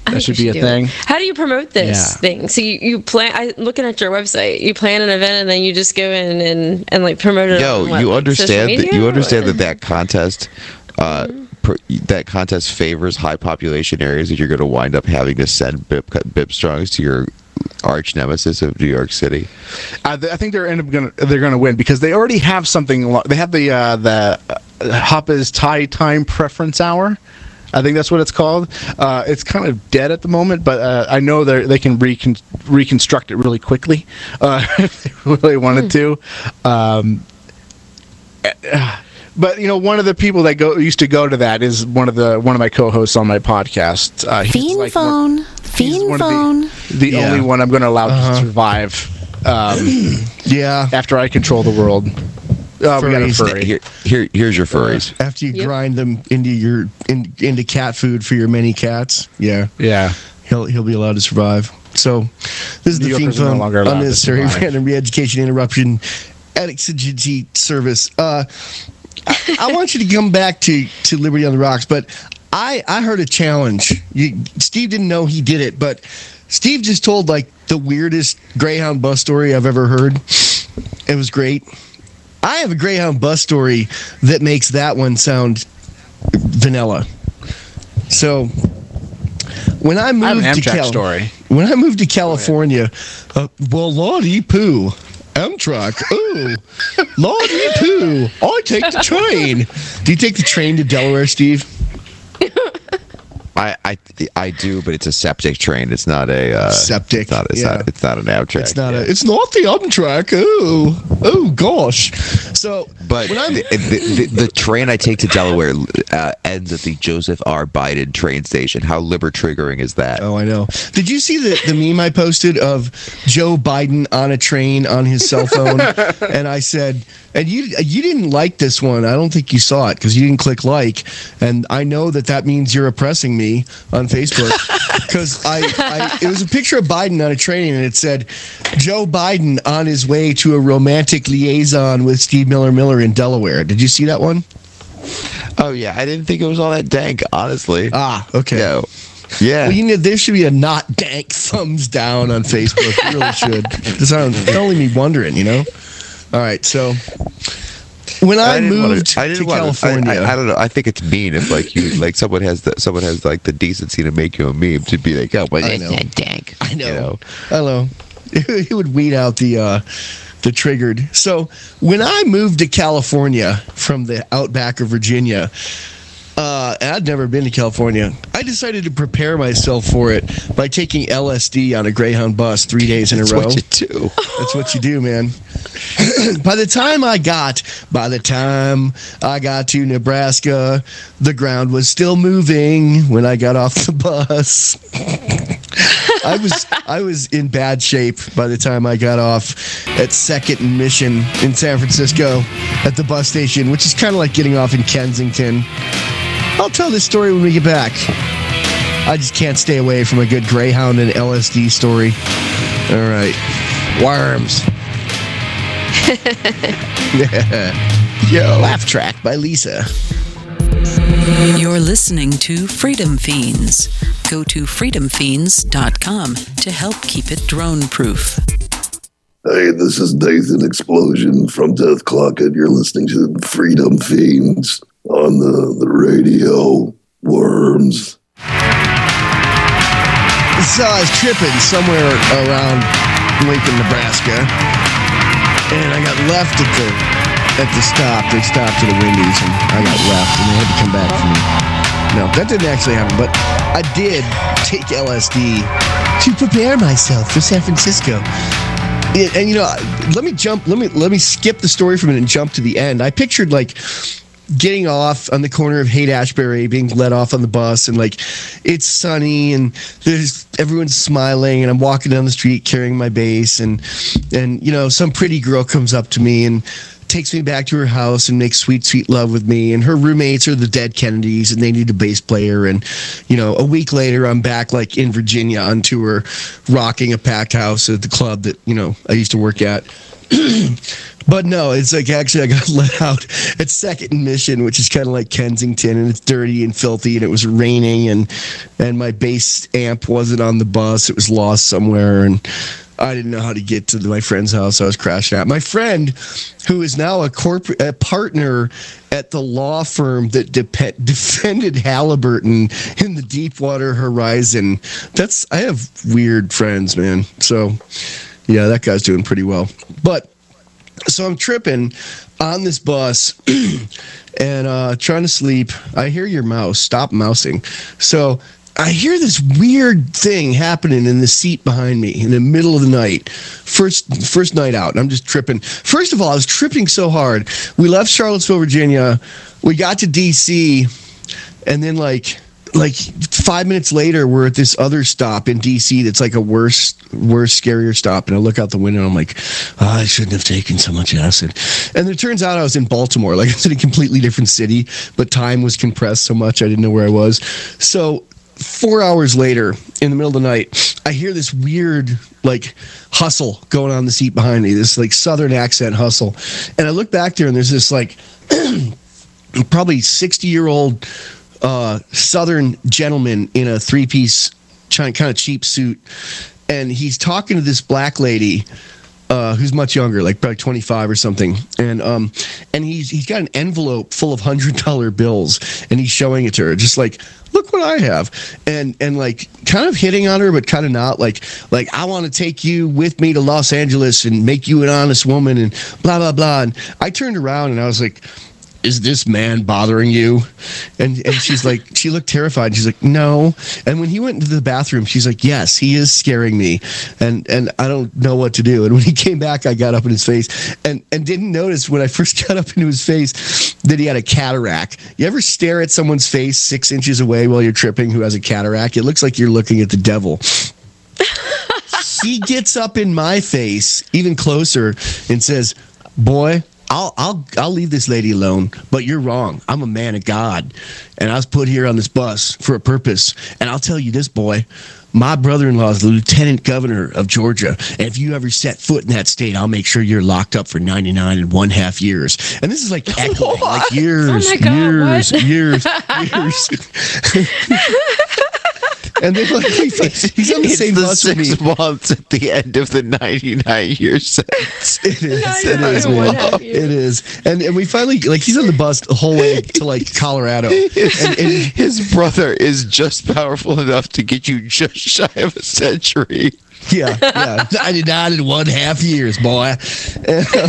D: I
B: That
D: think
B: should
D: we
B: be a
D: do
B: thing.
D: it. How do you promote this
B: Yeah.
D: thing? So you, you plan, I looking at your website, you plan an event and then you just go in and, and like promote it.
E: Yo,
D: on, what,
E: you
D: like,
E: understand
D: social
E: that
D: media
E: you
D: or
E: understand
D: what?
E: that that contest, uh, per, that contest favors high population areas, that you're going to wind up having to send Bip, Bip Strongs to your arch nemesis of New York City.
B: Uh, th- I think they're end up gonna they're gonna win because they already have something. Lo- they have the uh, the uh, Hoppa's Thai Time Preference Hour. I think that's what it's called. Uh, it's kind of dead at the moment, but uh, I know they they can recon- reconstruct it really quickly uh, if they really wanted to. Um, uh, but you know, one of the people that go used to go to that is one of the one of my co-hosts on my podcast. Uh, he's
J: Fiend
B: like
J: phone.
B: one,
J: Fiend
B: one
J: phone.
B: of the, the
A: Yeah.
B: only one I'm going to allow
A: Uh-huh.
B: to survive. Um,
A: Yeah.
B: after I control the world. Uh, we got a
A: Furries.
B: furry.
E: Here, here, here's your furries.
A: After you
D: Yep.
A: grind them into your in, into cat food for your many cats, yeah,
B: Yeah.
A: he'll he'll be allowed to survive. So this is
B: New
A: the Fiend
B: Yorkers are no
A: Phone
B: longer allowed to
A: unnecessary
B: survive.
A: random re-education interruption exigency service. Uh, I, I want you to come back to to Liberty on the Rocks, but I I heard a challenge. You, Steve didn't know he did it, but Steve just told like the weirdest Greyhound bus story I've ever heard. It was great. I have a Greyhound bus story that makes that one sound vanilla. So when I
B: I have
A: moved
B: an
A: to
B: Amtrak
A: Cal-
B: story.
A: when I moved to California, uh, well, lordy poo, Amtrak. Ooh, lordy poo. I take the train. Do you take the train to Delaware, Steve?
E: I, I, I do, but it's a septic train. It's not a uh,
A: Septic,
E: It's not. It's
A: yeah.
E: not. It's not an Amtrak.
A: It's not
E: yeah.
A: a. It's not the Amtrak. Oh, oh gosh. So,
E: But
A: when I'm
E: the, the, the, the train I take to Delaware uh, ends at the Joseph R. Biden train station. How liver triggering is that?
A: Oh, I know. Did you see the, the meme I posted of Joe Biden on a train on his cell phone? And I said, and you you didn't like this one. I don't think you saw it because you didn't click like. And I know that that means you're oppressing me on Facebook because I, I it was a picture of Biden on a train and it said Joe Biden on his way to a romantic liaison with Steve Miller Miller in Delaware. Did you see that one?
E: Oh yeah, I didn't think it was all that dank, honestly.
A: Ah, okay.
E: No. Yeah.
A: Well, you know, there should be a not dank thumbs down on Facebook. It really should. It's not- it's only me wondering, you know? All right, so when I,
E: didn't
A: moved
E: wanna- I didn't
A: to
E: wanna-
A: California,
E: I, I, I don't know. I think it's mean if like you like someone has the someone has like the decency to make you a meme to be like, oh, but
A: I
E: it's
A: know.
E: not dank.
A: I know.
E: You know?
A: I know. It would weed out the uh, the triggered. So when I moved to California from the outback of Virginia, uh, and I'd never been to California, I decided to prepare myself for it by taking L S D on a Greyhound bus three days in
E: That's
A: a row.
E: what you do.
A: That's what you do, man. by the time I got, by the time I got to Nebraska, the ground was still moving when I got off the bus. I was I was in bad shape by the time I got off at Second and Mission in San Francisco at the bus station, which is kind of like getting off in Kensington. I'll tell this story when we get back. I just can't stay away from a good Greyhound and L S D story. All right. Worms. Yo. Laugh Track by Lisa.
F: You're listening to Freedom Fiends. Go to freedom fiends dot com to help keep it drone proof.
K: Hey, this is Nathan Explosion from Death Clock, and you're listening to Freedom Fiends on the, the radio. Worms.
A: So I was tripping somewhere around Lincoln, Nebraska, and I got left at the at the stop. They stopped at a Wendy's, and I got left, and they had to come back for me. No, that didn't actually happen, but I did take L S D to prepare myself for San Francisco. And, and you know, let me jump. Let me let me skip the story for a minute and jump to the end. I pictured like getting off on the corner of Haight-Ashbury, being let off on the bus, and like it's sunny and there's everyone's smiling, and I'm walking down the street carrying my bass, and and you know, some pretty girl comes up to me and takes me back to her house and makes sweet, sweet love with me. And her roommates are the Dead Kennedys, and they need a bass player. And, you know, a week later, I'm back like in Virginia on tour, rocking a packed house at the club that, you know, I used to work at. But no, it's like actually I got let out at Second Mission, which is kind of like Kensington, and it's dirty and filthy, and it was raining, and and my bass amp wasn't on the bus; it was lost somewhere, and I didn't know how to get to my friend's house. I was crashing out. My friend, who is now a corporate a partner at the law firm that de- defended Halliburton in the Deepwater Horizon. That's I have weird friends, man. So yeah, that guy's doing pretty well, but. So I'm tripping on this bus and uh, trying to sleep. I hear your mouse. Stop mousing. So I hear this weird thing happening in the seat behind me in the middle of the night. First first night out. And I'm just tripping. First of all, I was tripping so hard. We left Charlottesville, Virginia. We got to D C. And then like... Like five minutes later, we're at this other stop in D C that's like a worse, worse, scarier stop. And I look out the window and I'm like, oh, I shouldn't have taken so much acid. And it turns out I was in Baltimore. Like I was in a completely different city, but time was compressed so much I didn't know where I was. So four hours later, in the middle of the night, I hear this weird like hustle going on in the seat behind me, this like Southern accent hustle. And I look back there and there's this like probably sixty year old uh Southern gentleman in a three-piece kind of cheap suit, and he's talking to this black lady uh who's much younger, like probably twenty-five or something, and um and he's he's got an envelope full of hundred dollar bills, and he's showing it to her, just like, look what I have, and and like kind of hitting on her, but kind of not, like like I want to take you with me to Los Angeles and make you an honest woman and blah blah blah. And I turned around and I was like, is this man bothering you? And and she's like, she looked terrified. She's like, no. And when he went into the bathroom, she's like, yes, he is scaring me. And and I don't know what to do. And when he came back, I got up in his face and, and didn't notice when I first got up into his face that he had a cataract. You ever stare at someone's face six inches away while you're tripping who has a cataract? It looks like you're looking at the devil. He gets up in my face, even closer, and says, boy, I'll I'll I'll leave this lady alone, but you're wrong. I'm a man of God, and I was put here on this bus for a purpose. And I'll tell you this, boy, my brother-in-law is the lieutenant governor of Georgia, and if you ever set foot in that state, I'll make sure you're locked up for ninety-nine and one half years. And this is like echoing, like years,
D: Oh my God,
A: years,
D: what?
A: years, years. And then like, he's, he's on the
E: It's
A: same
E: the
A: bus with me.
E: six months at the end of the ninety-nine year sentence.
A: It is. It
D: ninety-nine
A: is.
D: and one
A: Man.
D: half years.
A: It is. And and we finally, like, he's on the bus the whole way to like Colorado.
E: His,
A: And, and
E: his brother is just powerful enough to get you just shy of a century.
A: yeah, yeah, ninety-nine and one half years, boy. And, um,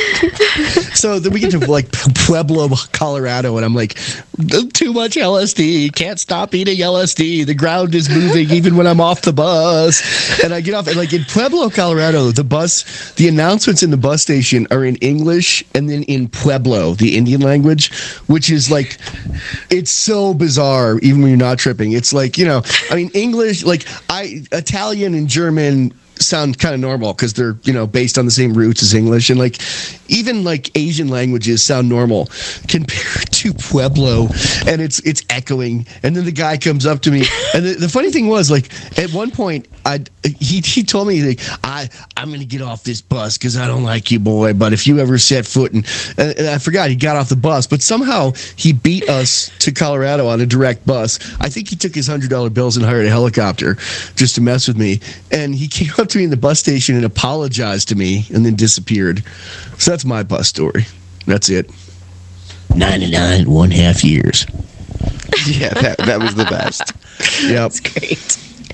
A: so then we get to like Pueblo, Colorado, and I'm like, too much L S D. Can't stop eating L S D. The ground is moving even when I'm off the bus. And I get off, and like in Pueblo, Colorado, the bus, the announcements in the bus station are in English and then in Pueblo, the Indian language, which is like, it's so bizarre. Even when you're not tripping, it's like, you know, I mean, English, like I Italian and German sound kind of normal because they're, you know, based on the same roots as English, and like even like Asian languages sound normal compared to Pueblo, and it's it's echoing. And then the guy comes up to me, and the, the funny thing was, like, at one point I he he told me, like, I I'm gonna get off this bus because I don't like you, boy, but if you ever set foot in, and, and I forgot he got off the bus, but somehow he beat us to Colorado on a direct bus. I think he took his hundred dollar bills and hired a helicopter just to mess with me. And he came up to me in the bus station and apologized to me and then disappeared. So that's my bus story. That's it. ninety-nine and one half years.
E: Yeah, that, that was the best.
A: Yep.
D: That's great.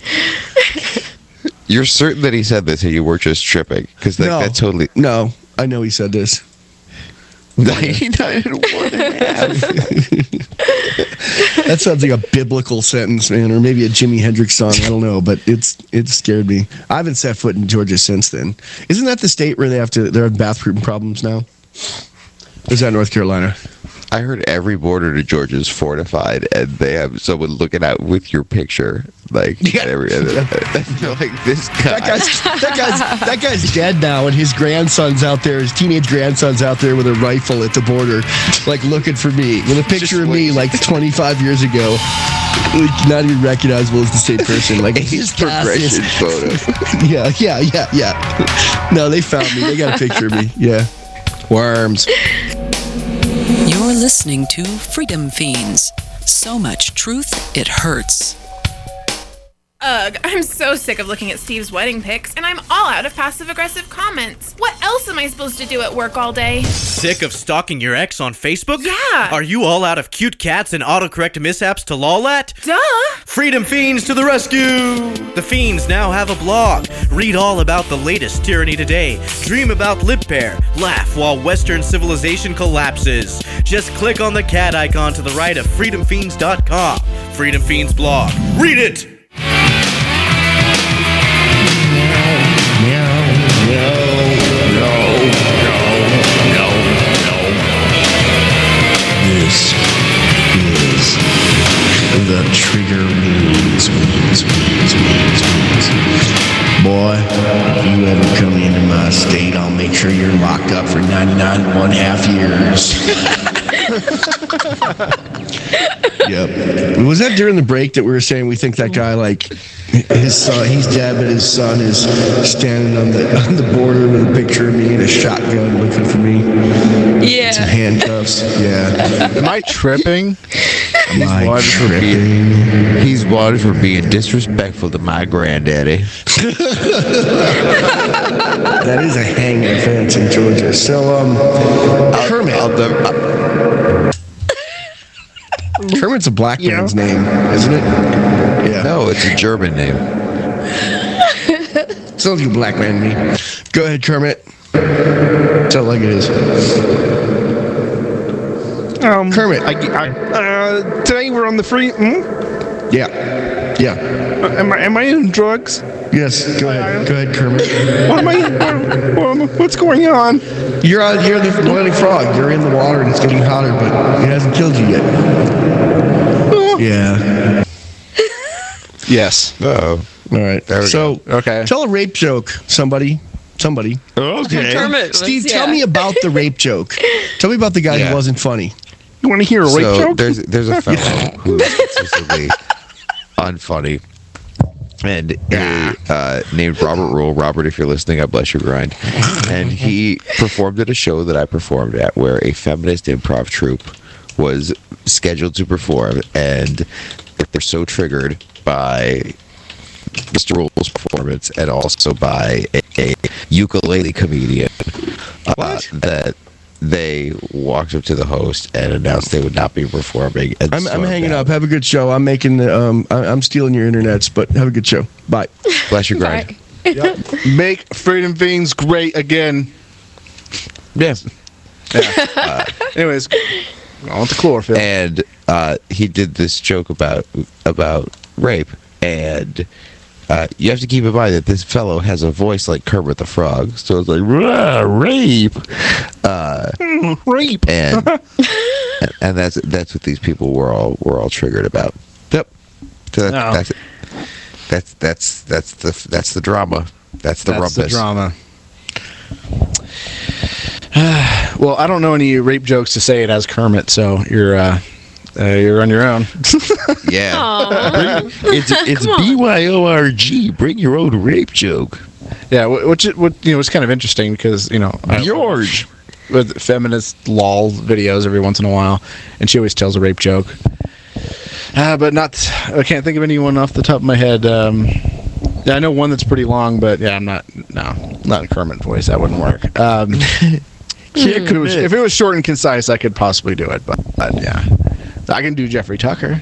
E: You're certain that he said this and you were just tripping? Because that,
A: no,
E: that totally...
A: No, I know he said this.
E: ninety-nine and one half.
A: That sounds like a biblical sentence, man, or maybe a Jimi Hendrix song. I don't know, but it's it scared me. I haven't set foot in Georgia since then. Isn't that the state where they have to? They're having bathroom problems now. Or is that North Carolina?
E: I heard every border to Georgia is fortified, and they have someone looking out with your picture, like
A: Yeah.
E: every. Like this guy.
A: That guy's that guy's that guy's dead now, and his grandson's out there. His teenage grandson's out there with a rifle at the border, like looking for me, with a picture
E: Just
A: of me
E: wait.
A: like twenty-five years ago, like, not even recognizable as the same person. Like
E: His progression photo.
A: Yeah, yeah, yeah, yeah. No, they found me. They got a picture of me. Yeah. Worms.
F: You're listening to Freedom Fiends. So much truth, it hurts.
L: Ugh, I'm so sick of looking at Steve's wedding pics, and I'm all out of passive-aggressive comments. What else am I supposed to do at work all day?
M: Sick of stalking your ex on Facebook?
L: Yeah!
M: Are you all out of cute cats and autocorrect mishaps to lol at?
L: Duh!
M: Freedom Fiends to the rescue! The Fiends now have a blog. Read all about the latest tyranny today. Dream about lip pair. Laugh while Western civilization collapses. Just click on the cat icon to the right of freedom fiends dot com. Freedom Fiends blog. Read it!
A: This is the Trigger Means, means, means, means, means. Boy, if you ever come into my state, I'll make sure you're locked up for ninety-nine and one half years. Yep. Was that during the break that we were saying we think that guy, like, his son, he's dead, but his son is standing on the on the border with a picture of me and a shotgun looking for me?
D: Yeah.
A: Some handcuffs. Yeah.
B: Am I tripping?
E: He's
A: Am I
E: wanted for being, he's wanted for being disrespectful to my granddaddy.
A: That is a hanging offense in Georgia. So, um, Kermit.
E: I'll, I'll never, I'll,
A: Kermit's a black man's name, isn't it? Yeah.
E: No, it's a German name.
A: Sounds like a black man to me. Go ahead, Kermit. Tell it like it is.
B: Um,
A: Kermit.
B: I, I, uh, today we're on the free. Hmm?
A: Yeah. Yeah.
B: Uh, am I am I in drugs?
A: Yes. Go ahead. Go ahead, Kermit.
B: What am I? What, what, what's going on?
A: You're on. You're the boiling frog. You're in the water and it's getting hotter, but it hasn't killed you yet.
B: Oh.
A: Yeah.
B: Yes.
E: Uh-oh.
A: All right. So,
B: go. Okay.
A: Tell a rape joke, somebody. Somebody.
E: Okay.
D: Kermit was-
A: Steve,
D: yeah.
A: tell me about the rape joke. Tell me about the guy
E: Yeah.
A: who wasn't funny.
B: You want to hear a rape
E: so
B: joke?
E: there's there's a fellow who's consistently unfunny, and a, uh, named Robert Rule. Robert, if you're listening, I bless your grind. And he performed at a show that I performed at, where a feminist improv troupe was scheduled to perform, and they're so triggered by Mister Rule's performance and also by a, a ukulele comedian uh, that they walked up to the host and announced they would not be performing. And
A: I'm, I'm
E: stormed
A: hanging
E: out.
A: up. Have a good show. I'm making the. Um, I- I'm stealing your internets, but have a good show. Bye.
E: Bless your grind.
B: Yep. Make Freedom Fiends great again.
E: Yes.
B: Yeah. Uh, anyways, on with the chlorophyll.
E: And uh, he did this joke about about rape, and uh, you have to keep in mind that this fellow has a voice like Kermit the Frog, so it's like "Rah, rape, uh,
B: rape,
E: and and that's that's what these people were all were all triggered about.
B: Yep.
E: So that,
B: Oh.
E: that's that's that's that's the that's the drama. That's the
B: That's
E: rumpus.
B: the drama. Well, I don't know any rape jokes to say it as Kermit, so you're uh, uh, you're on your own.
E: Yeah.
D: Aw.
E: It's it's
D: Come on.
E: B Y O R G. Bring your own rape joke.
B: Yeah, wh- which it- what you know was kind of interesting because you know I-
E: George.
B: with feminist lol videos every once in a while, and she always tells a rape joke. Uh, but not, I can't think of anyone off the top of my head. Um, yeah, I know one that's pretty long, but yeah, I'm not, no, not a Kermit voice. That wouldn't work. Um, if, it was, if it was short and concise, I could possibly do it, but, but yeah, I can do Jeffrey Tucker.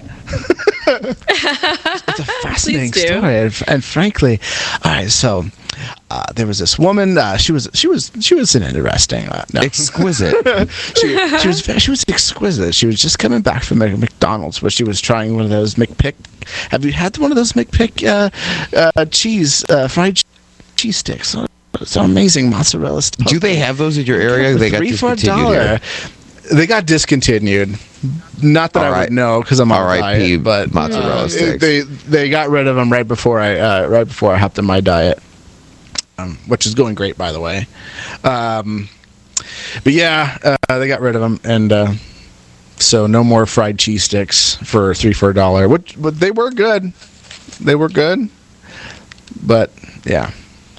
B: It's a fascinating
D: Please do.
B: story, and, and frankly, all right. So uh, there was this woman. Uh, she was she was she was an interesting, uh, no.
E: Exquisite.
B: she, she was she was exquisite. She was just coming back from Mc- McDonald's, where she was trying one of those McPick. Have you had one of those McPick uh, uh, cheese uh, fried ch- cheese sticks? Oh, it's amazing mozzarella stuff.
E: Do they have those in your area? They got
B: Three for a
E: discontinued
B: dollar.
E: here.
B: They got discontinued. Not that
E: All
B: I
E: right.
B: would know because I'm on
E: R I P
B: diet, but
E: mozzarella
B: uh,
E: sticks.
B: They they got rid of them right before I uh, right before I hopped on my diet, um, which is going great, by the way. Um, but yeah, uh, they got rid of them, and uh, so no more fried cheese sticks for three for a dollar. Which, but they were good. They were good, but yeah.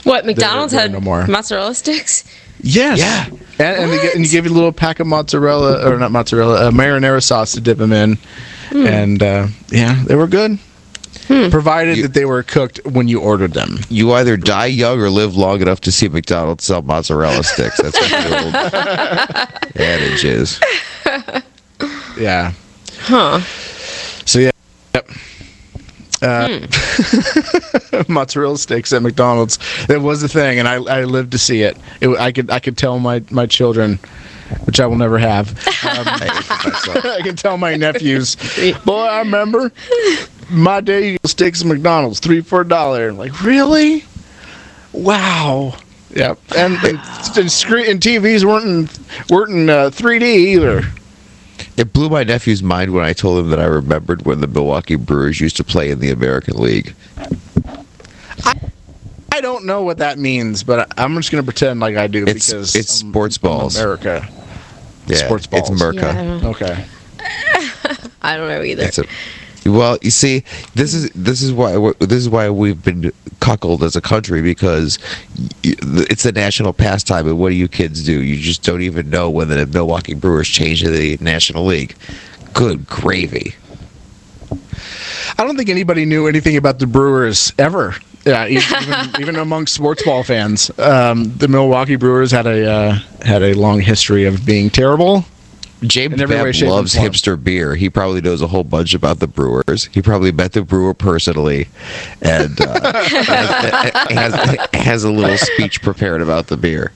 D: What, McDonald's
B: There- there are
D: had
B: no more.
D: mozzarella sticks?
B: Yes.
E: Yeah.
B: And, and, they, get- and you give you a little pack of mozzarella, or not mozzarella, uh, marinara sauce to dip them in.
D: Hmm.
B: And, uh, yeah, they were good.
D: Hmm.
B: Provided that they were cooked when you ordered them.
E: You either die young or live long enough to see McDonald's sell mozzarella sticks. That's what the old adage is.
B: Yeah.
D: Huh.
B: So, yeah. Yep. Uh, mozzarella sticks at McDonald's. It was a thing, and I, I lived to see it. it. I could I could tell my, my children, which I will never have. Um, I can tell my nephews, boy, I remember my day you sticks at McDonald's, three for a dollar. I'm like, really? Wow. Yep. And and, and screen and T Vs weren't in, weren't in uh, three D either.
E: It blew my nephew's mind when I told him that I remembered when the Milwaukee Brewers used to play in the American League.
B: I, I don't know what that means, but I'm just going to pretend like I do
E: It's
B: because
E: it's
B: I'm-
E: sports balls.
B: I'm America.
E: Yeah,
B: Sports balls.
E: It's Merca.
D: Yeah, I don't know.
B: Okay.
D: I don't know either.
E: It's a, well, you see, this is this is why this is why we've been cuckolded as a country, because y- it's a national pastime, and what do you kids do? You just don't even know when the Milwaukee Brewers changed to the National League. Good gravy.
B: I don't think anybody knew anything about the Brewers ever. Yeah, e- even, even among sports ball fans, um, the Milwaukee Brewers had a uh, had a long history of being terrible.
E: James
B: In every way,
E: Babb
B: shape, and
E: loves
B: form.
E: hipster beer. He probably knows a whole bunch about the Brewers. He probably met the brewer personally, and uh, has, has, has a little speech prepared about the beer.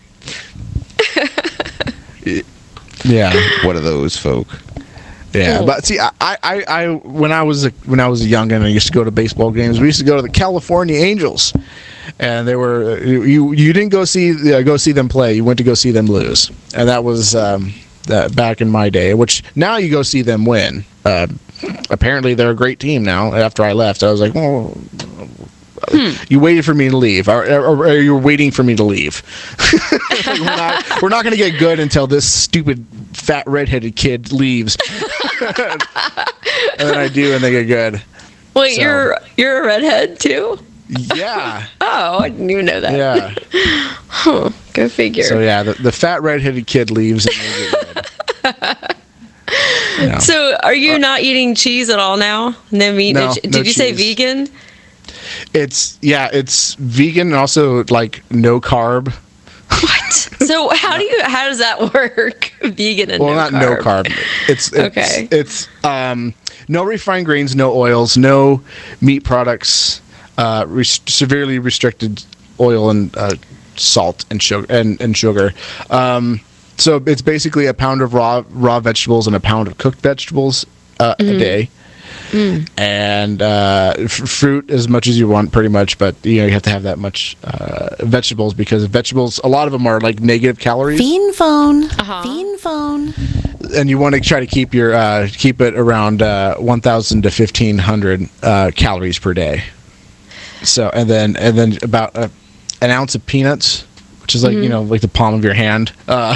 B: Yeah,
E: One of those folk.
B: yeah. But see, I, I, I, when I was a, when I was young and I used to go to baseball games, we used to go to the California Angels, and they were you you didn't go see uh, go see them play. You went to go see them lose, and that was. Um, That back in my day, which now you go see them win. Uh, apparently, they're a great team now. After I left, I was like, "Oh,
D: Hmm.
B: you waited for me to leave, or, or, or you're waiting for me to leave." Like, we're not, we're not going to get good until this stupid fat redheaded kid leaves, and then I do, and they get good.
D: Wait,
B: So-
D: you're you're a redhead too?
B: Yeah,
D: Oh, I didn't even know that.
B: yeah.
D: Huh. Go figure.
B: So yeah, the, the fat redheaded kid leaves, and they get good. Yeah.
D: So, are you not eating cheese at all now? No meat.
B: No,
D: no che-
B: no
D: Did you say
B: cheese.
D: vegan?
B: It's yeah, it's vegan and also like no carb.
D: What? So how do you? How does that work? Vegan and
B: Well,
D: no
B: not
D: carb.
B: no carb. It's, it's
D: Okay.
B: It's um, no refined grains, no oils, no meat products, uh, res- severely restricted oil and uh, salt and sugar and, and sugar. Um, so it's basically a pound of raw raw vegetables and a pound of cooked vegetables uh,
D: Mhm.
B: a day.
D: Mm.
B: And uh, f- fruit as much as you want, pretty much. But you know you have to have that much uh, vegetables because vegetables, a lot of them are like negative calories,
J: Fiend phone.
D: Uh-huh.
J: Fiend phone.
B: and you want to try to keep your uh, keep it around uh, one thousand to fifteen hundred uh, calories per day. So and then and then about uh, an ounce of peanuts, which is like
D: Mhm.
B: you know like the palm of your hand. Uh,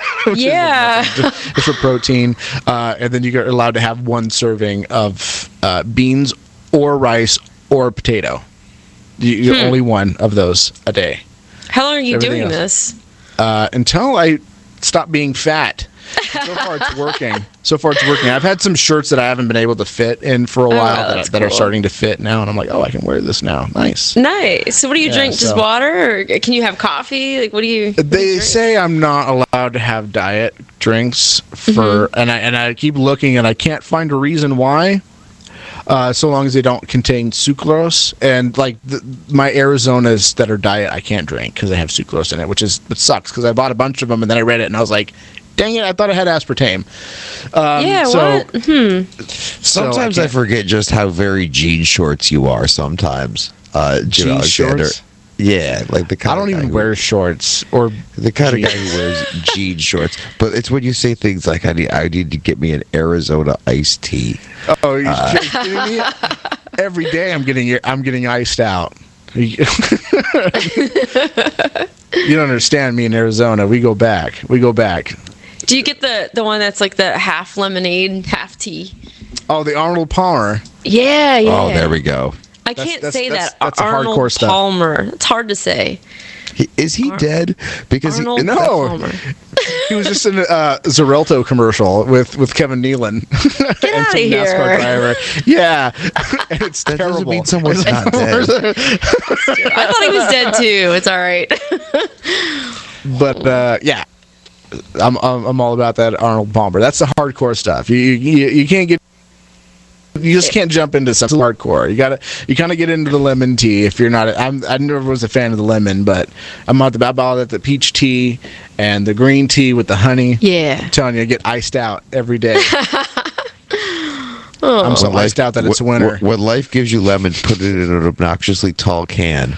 D: Yeah.
B: just for protein, uh, and then you're allowed to have one serving of uh, beans or rice or potato. You, you're
D: Hmm.
B: only one of those a day
D: How long are you
B: Everything
D: doing
B: else.
D: this?
B: uh, until I stop being fat. So far, it's working. So far, it's working. I've had some shirts that I haven't been able to fit in for a
D: Oh,
B: while that,
D: that's
B: that are
D: cool.
B: starting to fit now, and I'm like, oh, I can wear this now. Nice.
D: Nice. So what do you
B: Yeah,
D: drink? Just
B: so-
D: water, or can you have coffee? Like, what do you? what do you
B: They
D: drink?
B: say I'm not allowed to have diet drinks for, and I and I keep looking and I can't find a reason why. Uh, so long as they don't contain sucrose, and like the, my Arizonas that are diet, I can't drink because they have sucrose in it, which is it sucks because I bought a bunch of them and then I read it and I was like, dang it, I thought it had aspartame. Um,
D: Yeah.
B: so,
D: What? Hmm.
E: Sometimes I,
B: can't-
E: forget just how very jean shorts you are. Sometimes, uh, Jim
B: Jean
E: Alexander.
B: shorts?
E: Yeah, like the kind
B: I don't
E: of guy
B: even
E: who-
B: wear shorts or
E: the kind of guy
B: jeans.
E: who wears jean shorts. But it's when you say things like, "I need, I need to get me an Arizona iced tea."
B: Oh, you
E: Uh,
B: kidding me? Every day I'm getting I'm getting iced out. You don't understand me in Arizona. We go back. We go back.
D: Do you get the the one that's like the half lemonade, half tea?
B: Oh, the Arnold Palmer.
D: Yeah. Yeah.
E: Oh, there we go.
D: I
B: That's-
D: can't
B: that's-
D: say
B: that's-
D: that.
B: that's a
D: Arnold
B: hardcore stuff.
D: Palmer. It's hard to say.
E: He, is he dead? Because
D: Arnold
E: he,
B: No.
D: Palmer.
B: He was just in a uh, Xarelto commercial with, with Kevin Nealon.
D: Get
B: and
D: out of
B: some
D: here.
B: NASCAR driver. Yeah. And it's
E: that
B: terrible.
E: doesn't mean someone's not dead.
D: I thought he was dead too. It's all right.
B: But uh, yeah, I'm, I'm I'm all about that Arnold Palmer. That's the hardcore stuff. You you, you can't get. You just can't jump into some hardcore. You gotta, you kind of get into the lemon tea if you're not. I'm, I never was a fan of the lemon, but I'm about the about that the peach tea and the green tea with the honey.
D: Yeah,
B: I'm telling you, I get iced out every day.
D: Oh.
B: I'm so
E: When
B: iced out that it's
E: when-
B: winter.
E: When life gives you lemons, put it in an obnoxiously tall can.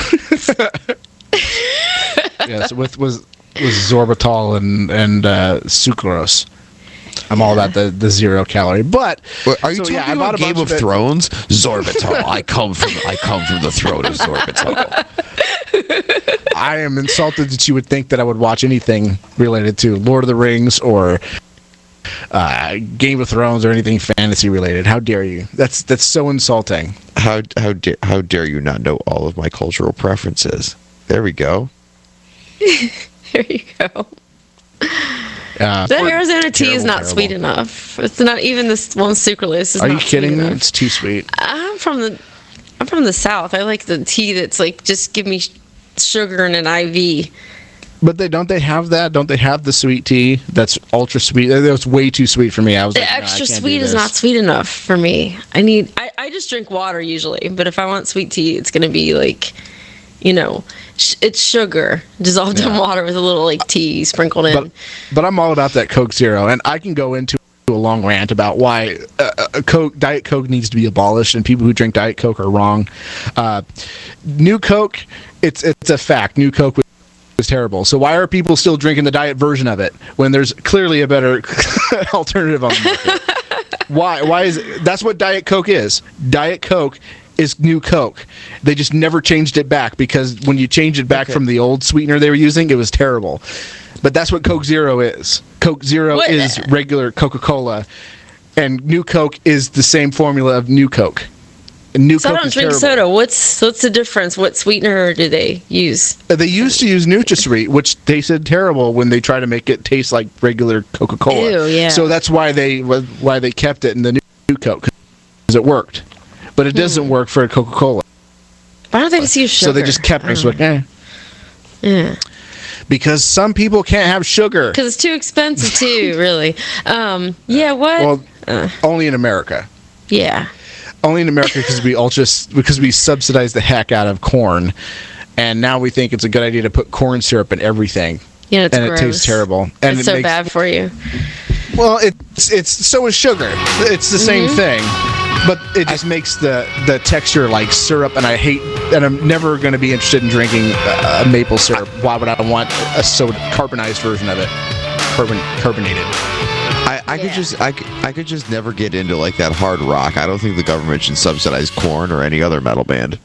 B: Yes, with with with sorbitol and and uh, sucrose. I'm all about the, the zero calorie. But
E: Wait, are you
B: so,
E: talking
B: yeah, I
E: about
B: bought a
E: Game
B: bunch
E: of
B: it.
E: Thrones? Sorbitol. I come from I come from the throat of sorbitol.
B: I am insulted that you would think that I would watch anything related to Lord of the Rings or uh, Game of Thrones or anything fantasy related. How dare you? That's that's so insulting.
E: How how da- how dare you not know all of my cultural preferences? There we go.
D: There you go.
B: Uh,
D: That Arizona tea is
B: terrible,
D: not
B: terrible.
D: sweet enough. It's not even this one sucralose. Is
B: Are you
D: not
B: kidding
D: sweet
B: me?
D: enough.
B: It's too sweet.
D: I'm from the I'm from the South. I like the tea that's like just give me sh- sugar and an I V.
B: But they don't they have that? Don't they have the sweet tea that's ultra sweet? That was way too sweet for me. I was
D: The
B: like, no, I
D: extra
B: can't
D: sweet
B: do
D: is
B: this.
D: not sweet enough for me. I need I, I just drink water usually, but if I want sweet tea, it's gonna be like, you know, sh- it's sugar dissolved in
B: Yeah.
D: water with a little like tea sprinkled in.
B: But but I'm all about that Coke Zero, and I can go into a long rant about why uh, uh, Coke Diet Coke needs to be abolished, and people who drink Diet Coke are wrong. Uh, New Coke, it's it's a fact. New Coke was, was terrible. So why are people still drinking the diet version of it when there's clearly a better alternative on the market? Why? Why is that's what Diet Coke is? Diet Coke is New Coke. They just never changed it back because when you change it back
E: Okay.
B: from the old sweetener they were using, it was terrible. But that's what Coke Zero is. Coke Zero
D: What?
B: is regular Coca-Cola, and New Coke is the same formula of New Coke. And New
D: so
B: Coke
D: I don't
B: is
D: drink
B: terrible.
D: soda. What's what's the difference? What sweetener do they use?
B: Uh, They used to use NutraSweet, which tasted terrible when they try to make it taste like regular Coca-Cola.
D: Ew, yeah.
B: So that's why they why they kept it in the New, new Coke because it worked, but it doesn't work for Coca-Cola.
D: Why don't they just use sugar?
B: So they just kept it. It's like, eh.
D: Yeah.
B: Because some people can't have sugar.
D: Because it's too expensive too, really. Um, yeah, what?
B: Well,
D: Uh,
B: only in America.
D: yeah.
B: Only in America because we ultra because we subsidize the heck out of corn, and now we think it's a good idea to put corn syrup in everything.
D: Yeah, it's
B: and
D: gross.
B: it tastes terrible. And
D: it's
B: it
D: so
B: makes,
D: bad for you.
B: Well, it's it's so is sugar. It's the same
D: Mhm.
B: thing, but it just makes the the texture like syrup. And I hate. And I'm never going to be interested in drinking uh, maple syrup. Why would I want a soda carbonized version of it? Carbon carbonated.
E: I, I could just I, could- I could just never get into like that hard rock. I don't think the government should subsidize Korn or any other metal band.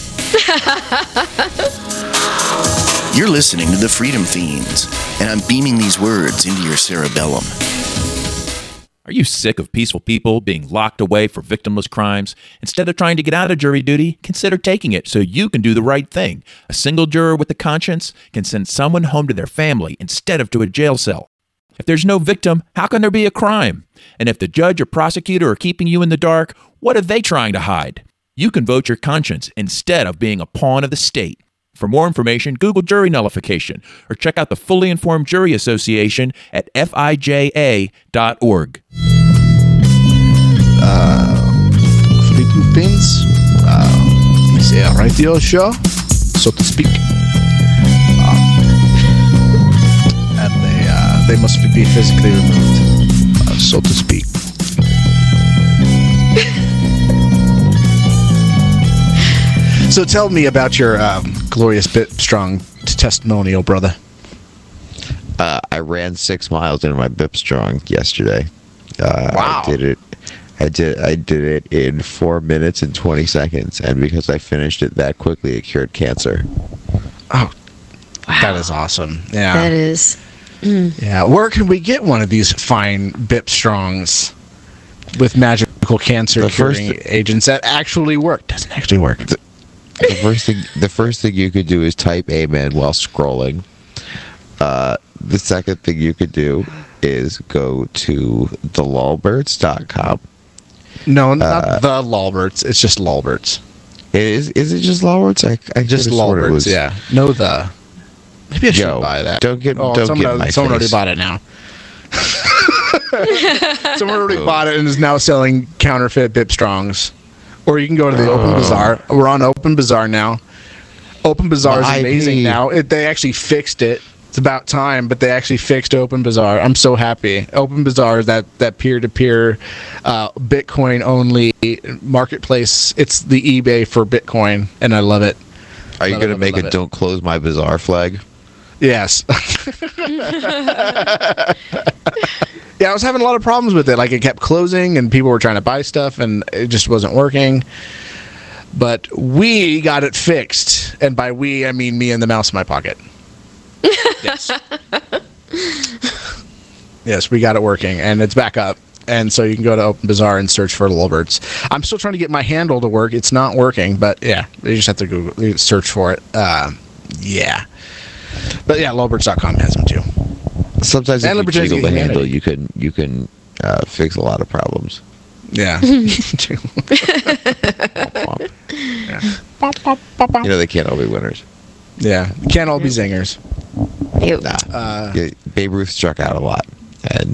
G: You're listening to the Freedom Fiends, and I'm beaming these words into your cerebellum.
N: Are you sick of peaceful people being locked away for victimless crimes? Instead of trying to get out of jury duty, consider taking it so you can do the right thing. A single juror with a conscience can send someone home to their family instead of to a jail cell. If there's no victim, how can there be a crime? And if the judge or prosecutor are keeping you in the dark, what are they trying to hide? You can vote your conscience instead of being a pawn of the state. For more information, Google jury nullification or check out the Fully Informed Jury Association at F I J A dot org.
B: Uh, Freedom Fins, uh, it's a radio show, so to speak. Uh, and they uh, they must be physically removed, uh, so to speak. So tell me about your um, glorious bit strong testimonial, brother.
E: Uh, I ran six miles in my Bip Strong yesterday. Uh,
B: Wow.
E: I did it. I did. I did it in four minutes and twenty seconds, and because I finished it that quickly, it cured cancer.
B: Oh, that is awesome! Yeah,
D: That is. Mm.
B: yeah. Where can we get one of these fine Bip Strongs with magical pharmaceutical cancer curing agents that actually work. Doesn't actually work.
E: The, the first thing, the first thing you could do is type "amen" while scrolling. Uh, the second thing you could do is go to the lulberts dot com.
B: No, not
E: uh,
B: the Lulberts. It's just Lulberts.
E: It is. Is it just Lulberts? I, I
B: just
E: Lulberts.
B: Lulberts. Yeah. No the. Maybe I should
E: Yo,
B: buy that.
E: Don't get.
B: Oh,
E: don't
B: someone,
E: get my
B: someone already
E: face.
B: bought it now. Someone already bought it and is now selling counterfeit Bip Strongs. Or you can go to the Open Bazaar. We're on Open Bazaar now. Open Bazaar is
E: My
B: amazing
E: I P.
B: now. It, they actually fixed it. It's about time, but they actually fixed Open Bazaar. I'm so happy. Open Bazaar is that, that peer-to-peer uh, Bitcoin-only marketplace. It's the eBay for Bitcoin, and I love it.
E: Are you
B: Love
E: going
B: it,
E: to make
B: love
E: a
B: it.
E: "Don't close my bazaar" flag?
B: Yes. Yeah, I was having a lot of problems with it. Like, it kept closing, and people were trying to buy stuff, and it just wasn't working. But we got it fixed. And by we, I mean me and the mouse in my pocket. Yes. Yes, we got it working, and it's back up. And so you can go to Open Bazaar and search for Lulberts. I'm still trying to get my handle to work. It's not working, but yeah, you just have to Google, you search for it. Uh, yeah. But yeah, Lulberts dot com has them too.
E: Sometimes
B: And
E: if you
B: Libertarians
E: jiggle the
B: Against
E: handle,
B: Humanity.
E: you can you can uh, fix a lot of problems.
B: Yeah.
E: You know they can't all be winners.
B: Yeah, can't all be zingers.
E: Nah.
B: Uh,
E: Yeah, Babe Ruth struck out a lot, and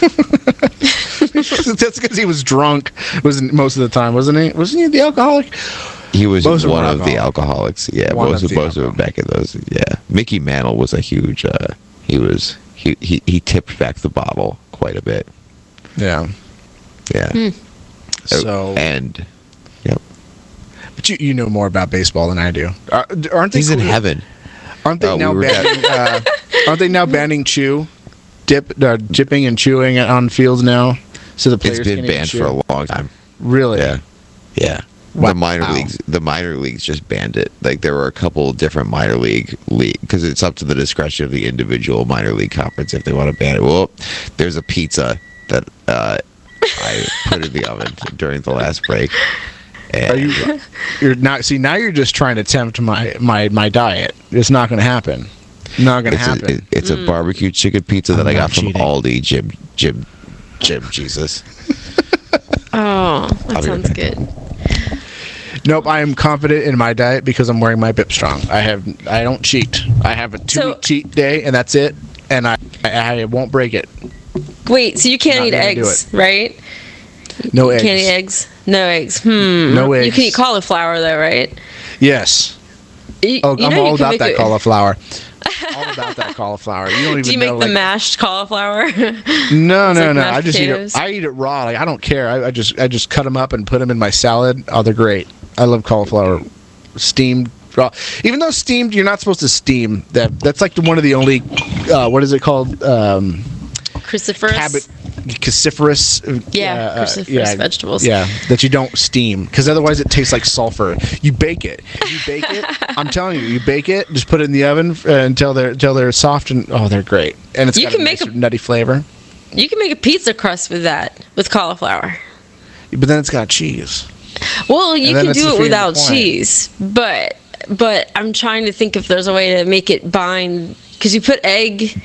B: That's because he was drunk. Was most of the time, wasn't he? Wasn't he the alcoholic?
E: he was
B: Most of
E: one
B: them
E: of
B: were
E: the alcoholics. Yeah,
B: One
E: most
B: of
E: of
B: the
E: most of them back in those. Yeah, Mickey Mantle was a huge. Uh, he was he, he he tipped back the bottle quite a bit.
B: Yeah.
E: Yeah.
D: Hmm.
B: So
E: and yep.
B: But you, you know more about baseball than I do. Are, aren't they?
E: He's in
B: cool?
E: heaven.
B: Aren't they
E: Oh, we
B: now
E: were-
B: banning? uh, aren't they now banning chew, dip, uh, dipping and chewing on fields now? So the players
E: It's been
B: can't even
E: banned
B: chew?
E: for a long time.
B: Really?
E: Yeah. Yeah.
B: Wow.
E: The minor leagues, the minor leagues just banned it. Like there were a couple of different minor league league because it's up to the discretion of the individual minor league conference if they want to ban it. Well, there's a pizza that uh, I put in the oven during the last break. And
B: Are you? You're not. See, now you're just trying to tempt my my my diet. It's not going to happen. Not going to
E: it's
B: happen.
E: A, it- it's a barbecue chicken pizza that
B: I'm
E: I got
B: not
E: from
B: cheating.
E: Aldi. Jim, Jim, Jim, Jesus.
D: Oh, that
E: I'll be
D: sounds
E: right
D: good.
B: Nope, I am confident in my diet because I'm wearing my Bip Strong. I have. I don't cheat. I have a two
D: So-
B: week cheat day, and that's it. And I I, I won't break it.
D: Wait, so you can't
B: Not
D: eat
B: gonna do
D: eggs, right?
B: No
D: you
B: eggs.
D: Can't eat eggs. No eggs. Hmm.
B: No
D: You
B: eggs.
D: can eat cauliflower though, right?
B: Yes.
D: You,
B: Oh,
D: you
B: I'm
D: know you
B: all
D: can
B: about
D: make
B: that
D: it-
B: cauliflower. all about that cauliflower. You don't even
D: Do you
B: know.
D: make the
B: like,
D: mashed cauliflower?
B: No,
D: It's
B: no,
D: like
B: no.
D: mashed
B: I just
D: potatoes?
B: eat it. I eat it raw. Like, I don't care. I, I just I just cut them up and put them in my salad. Oh, they're great. I love cauliflower, steamed raw. Even though steamed, you're not supposed to steam that. That's like the, one of the only. Uh, what is it called? Um,
D: Cruciferous.
B: Cabot, cruciferous. uh,
D: Yeah,
B: uh,
D: cruciferous vegetables.
B: Yeah, that you don't steam because otherwise it tastes like sulfur. You bake it. If you bake it, I'm telling you, you bake it. Just put it in the oven uh, until they're until they're soft and oh, they're great. And it's
D: You
B: got
D: can
B: a
D: make
B: nice
D: a-
B: nutty flavor.
D: You can make a pizza crust with that, with cauliflower.
B: But then it's got cheese.
D: Well, you
B: And then
D: can
B: it's
D: do it
B: defeating the
D: without
B: point.
D: cheese, but but I'm trying to think if there's a way to make it bind because you put egg.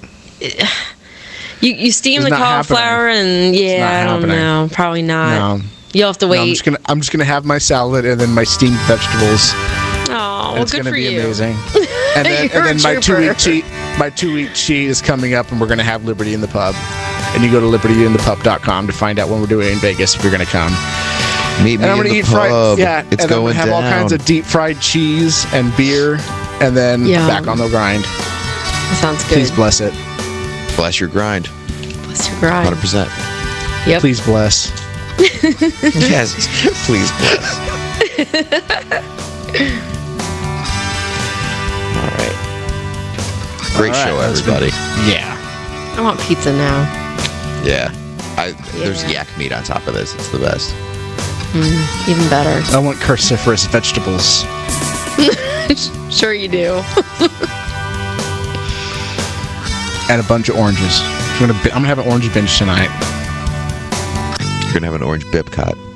D: You you steam
B: It's
D: the
B: not
D: cauliflower and yeah,
B: not
D: I don't
B: happening.
D: know, probably not.
B: No.
D: You'll have to
B: No,
D: wait.
B: I'm just gonna I'm just gonna have my salad and then my steamed vegetables.
D: oh,
B: and
D: well,
B: it's
D: good
B: gonna
D: for
B: be
D: you.
B: amazing. And then,
D: You're
B: and
D: a
B: then my two
D: trooper.
B: week cheat my two week cheat is coming up, and we're gonna have Liberty in the Pub. And you go to liberty in the pub dot com to find out when we're doing it in Vegas if you're gonna come.
E: Meet me
B: And I'm
E: in
B: gonna
E: the
B: eat fried,
E: pub.
B: yeah.
E: It's
B: and
E: going
B: I'm gonna have
E: down.
B: all kinds of deep fried cheese and beer, and then
D: Yum.
B: back on the grind.
D: That sounds good.
B: Please bless it.
E: Bless your grind.
D: Bless your grind.
E: one hundred percent.
D: Yep.
B: Please bless.
E: Yes. Please bless. All right. Great
B: All right,
E: show,
B: that's been-
E: everybody.
B: Yeah.
D: I want pizza now.
E: Yeah. I, There's yak meat on top of this. It's the best.
D: Mm, even better.
B: I want cruciferous vegetables.
D: Sure you do.
B: And a bunch of oranges. I'm gonna, bi- I'm gonna have an orange binge tonight.
E: We're gonna have an orange Bipcot.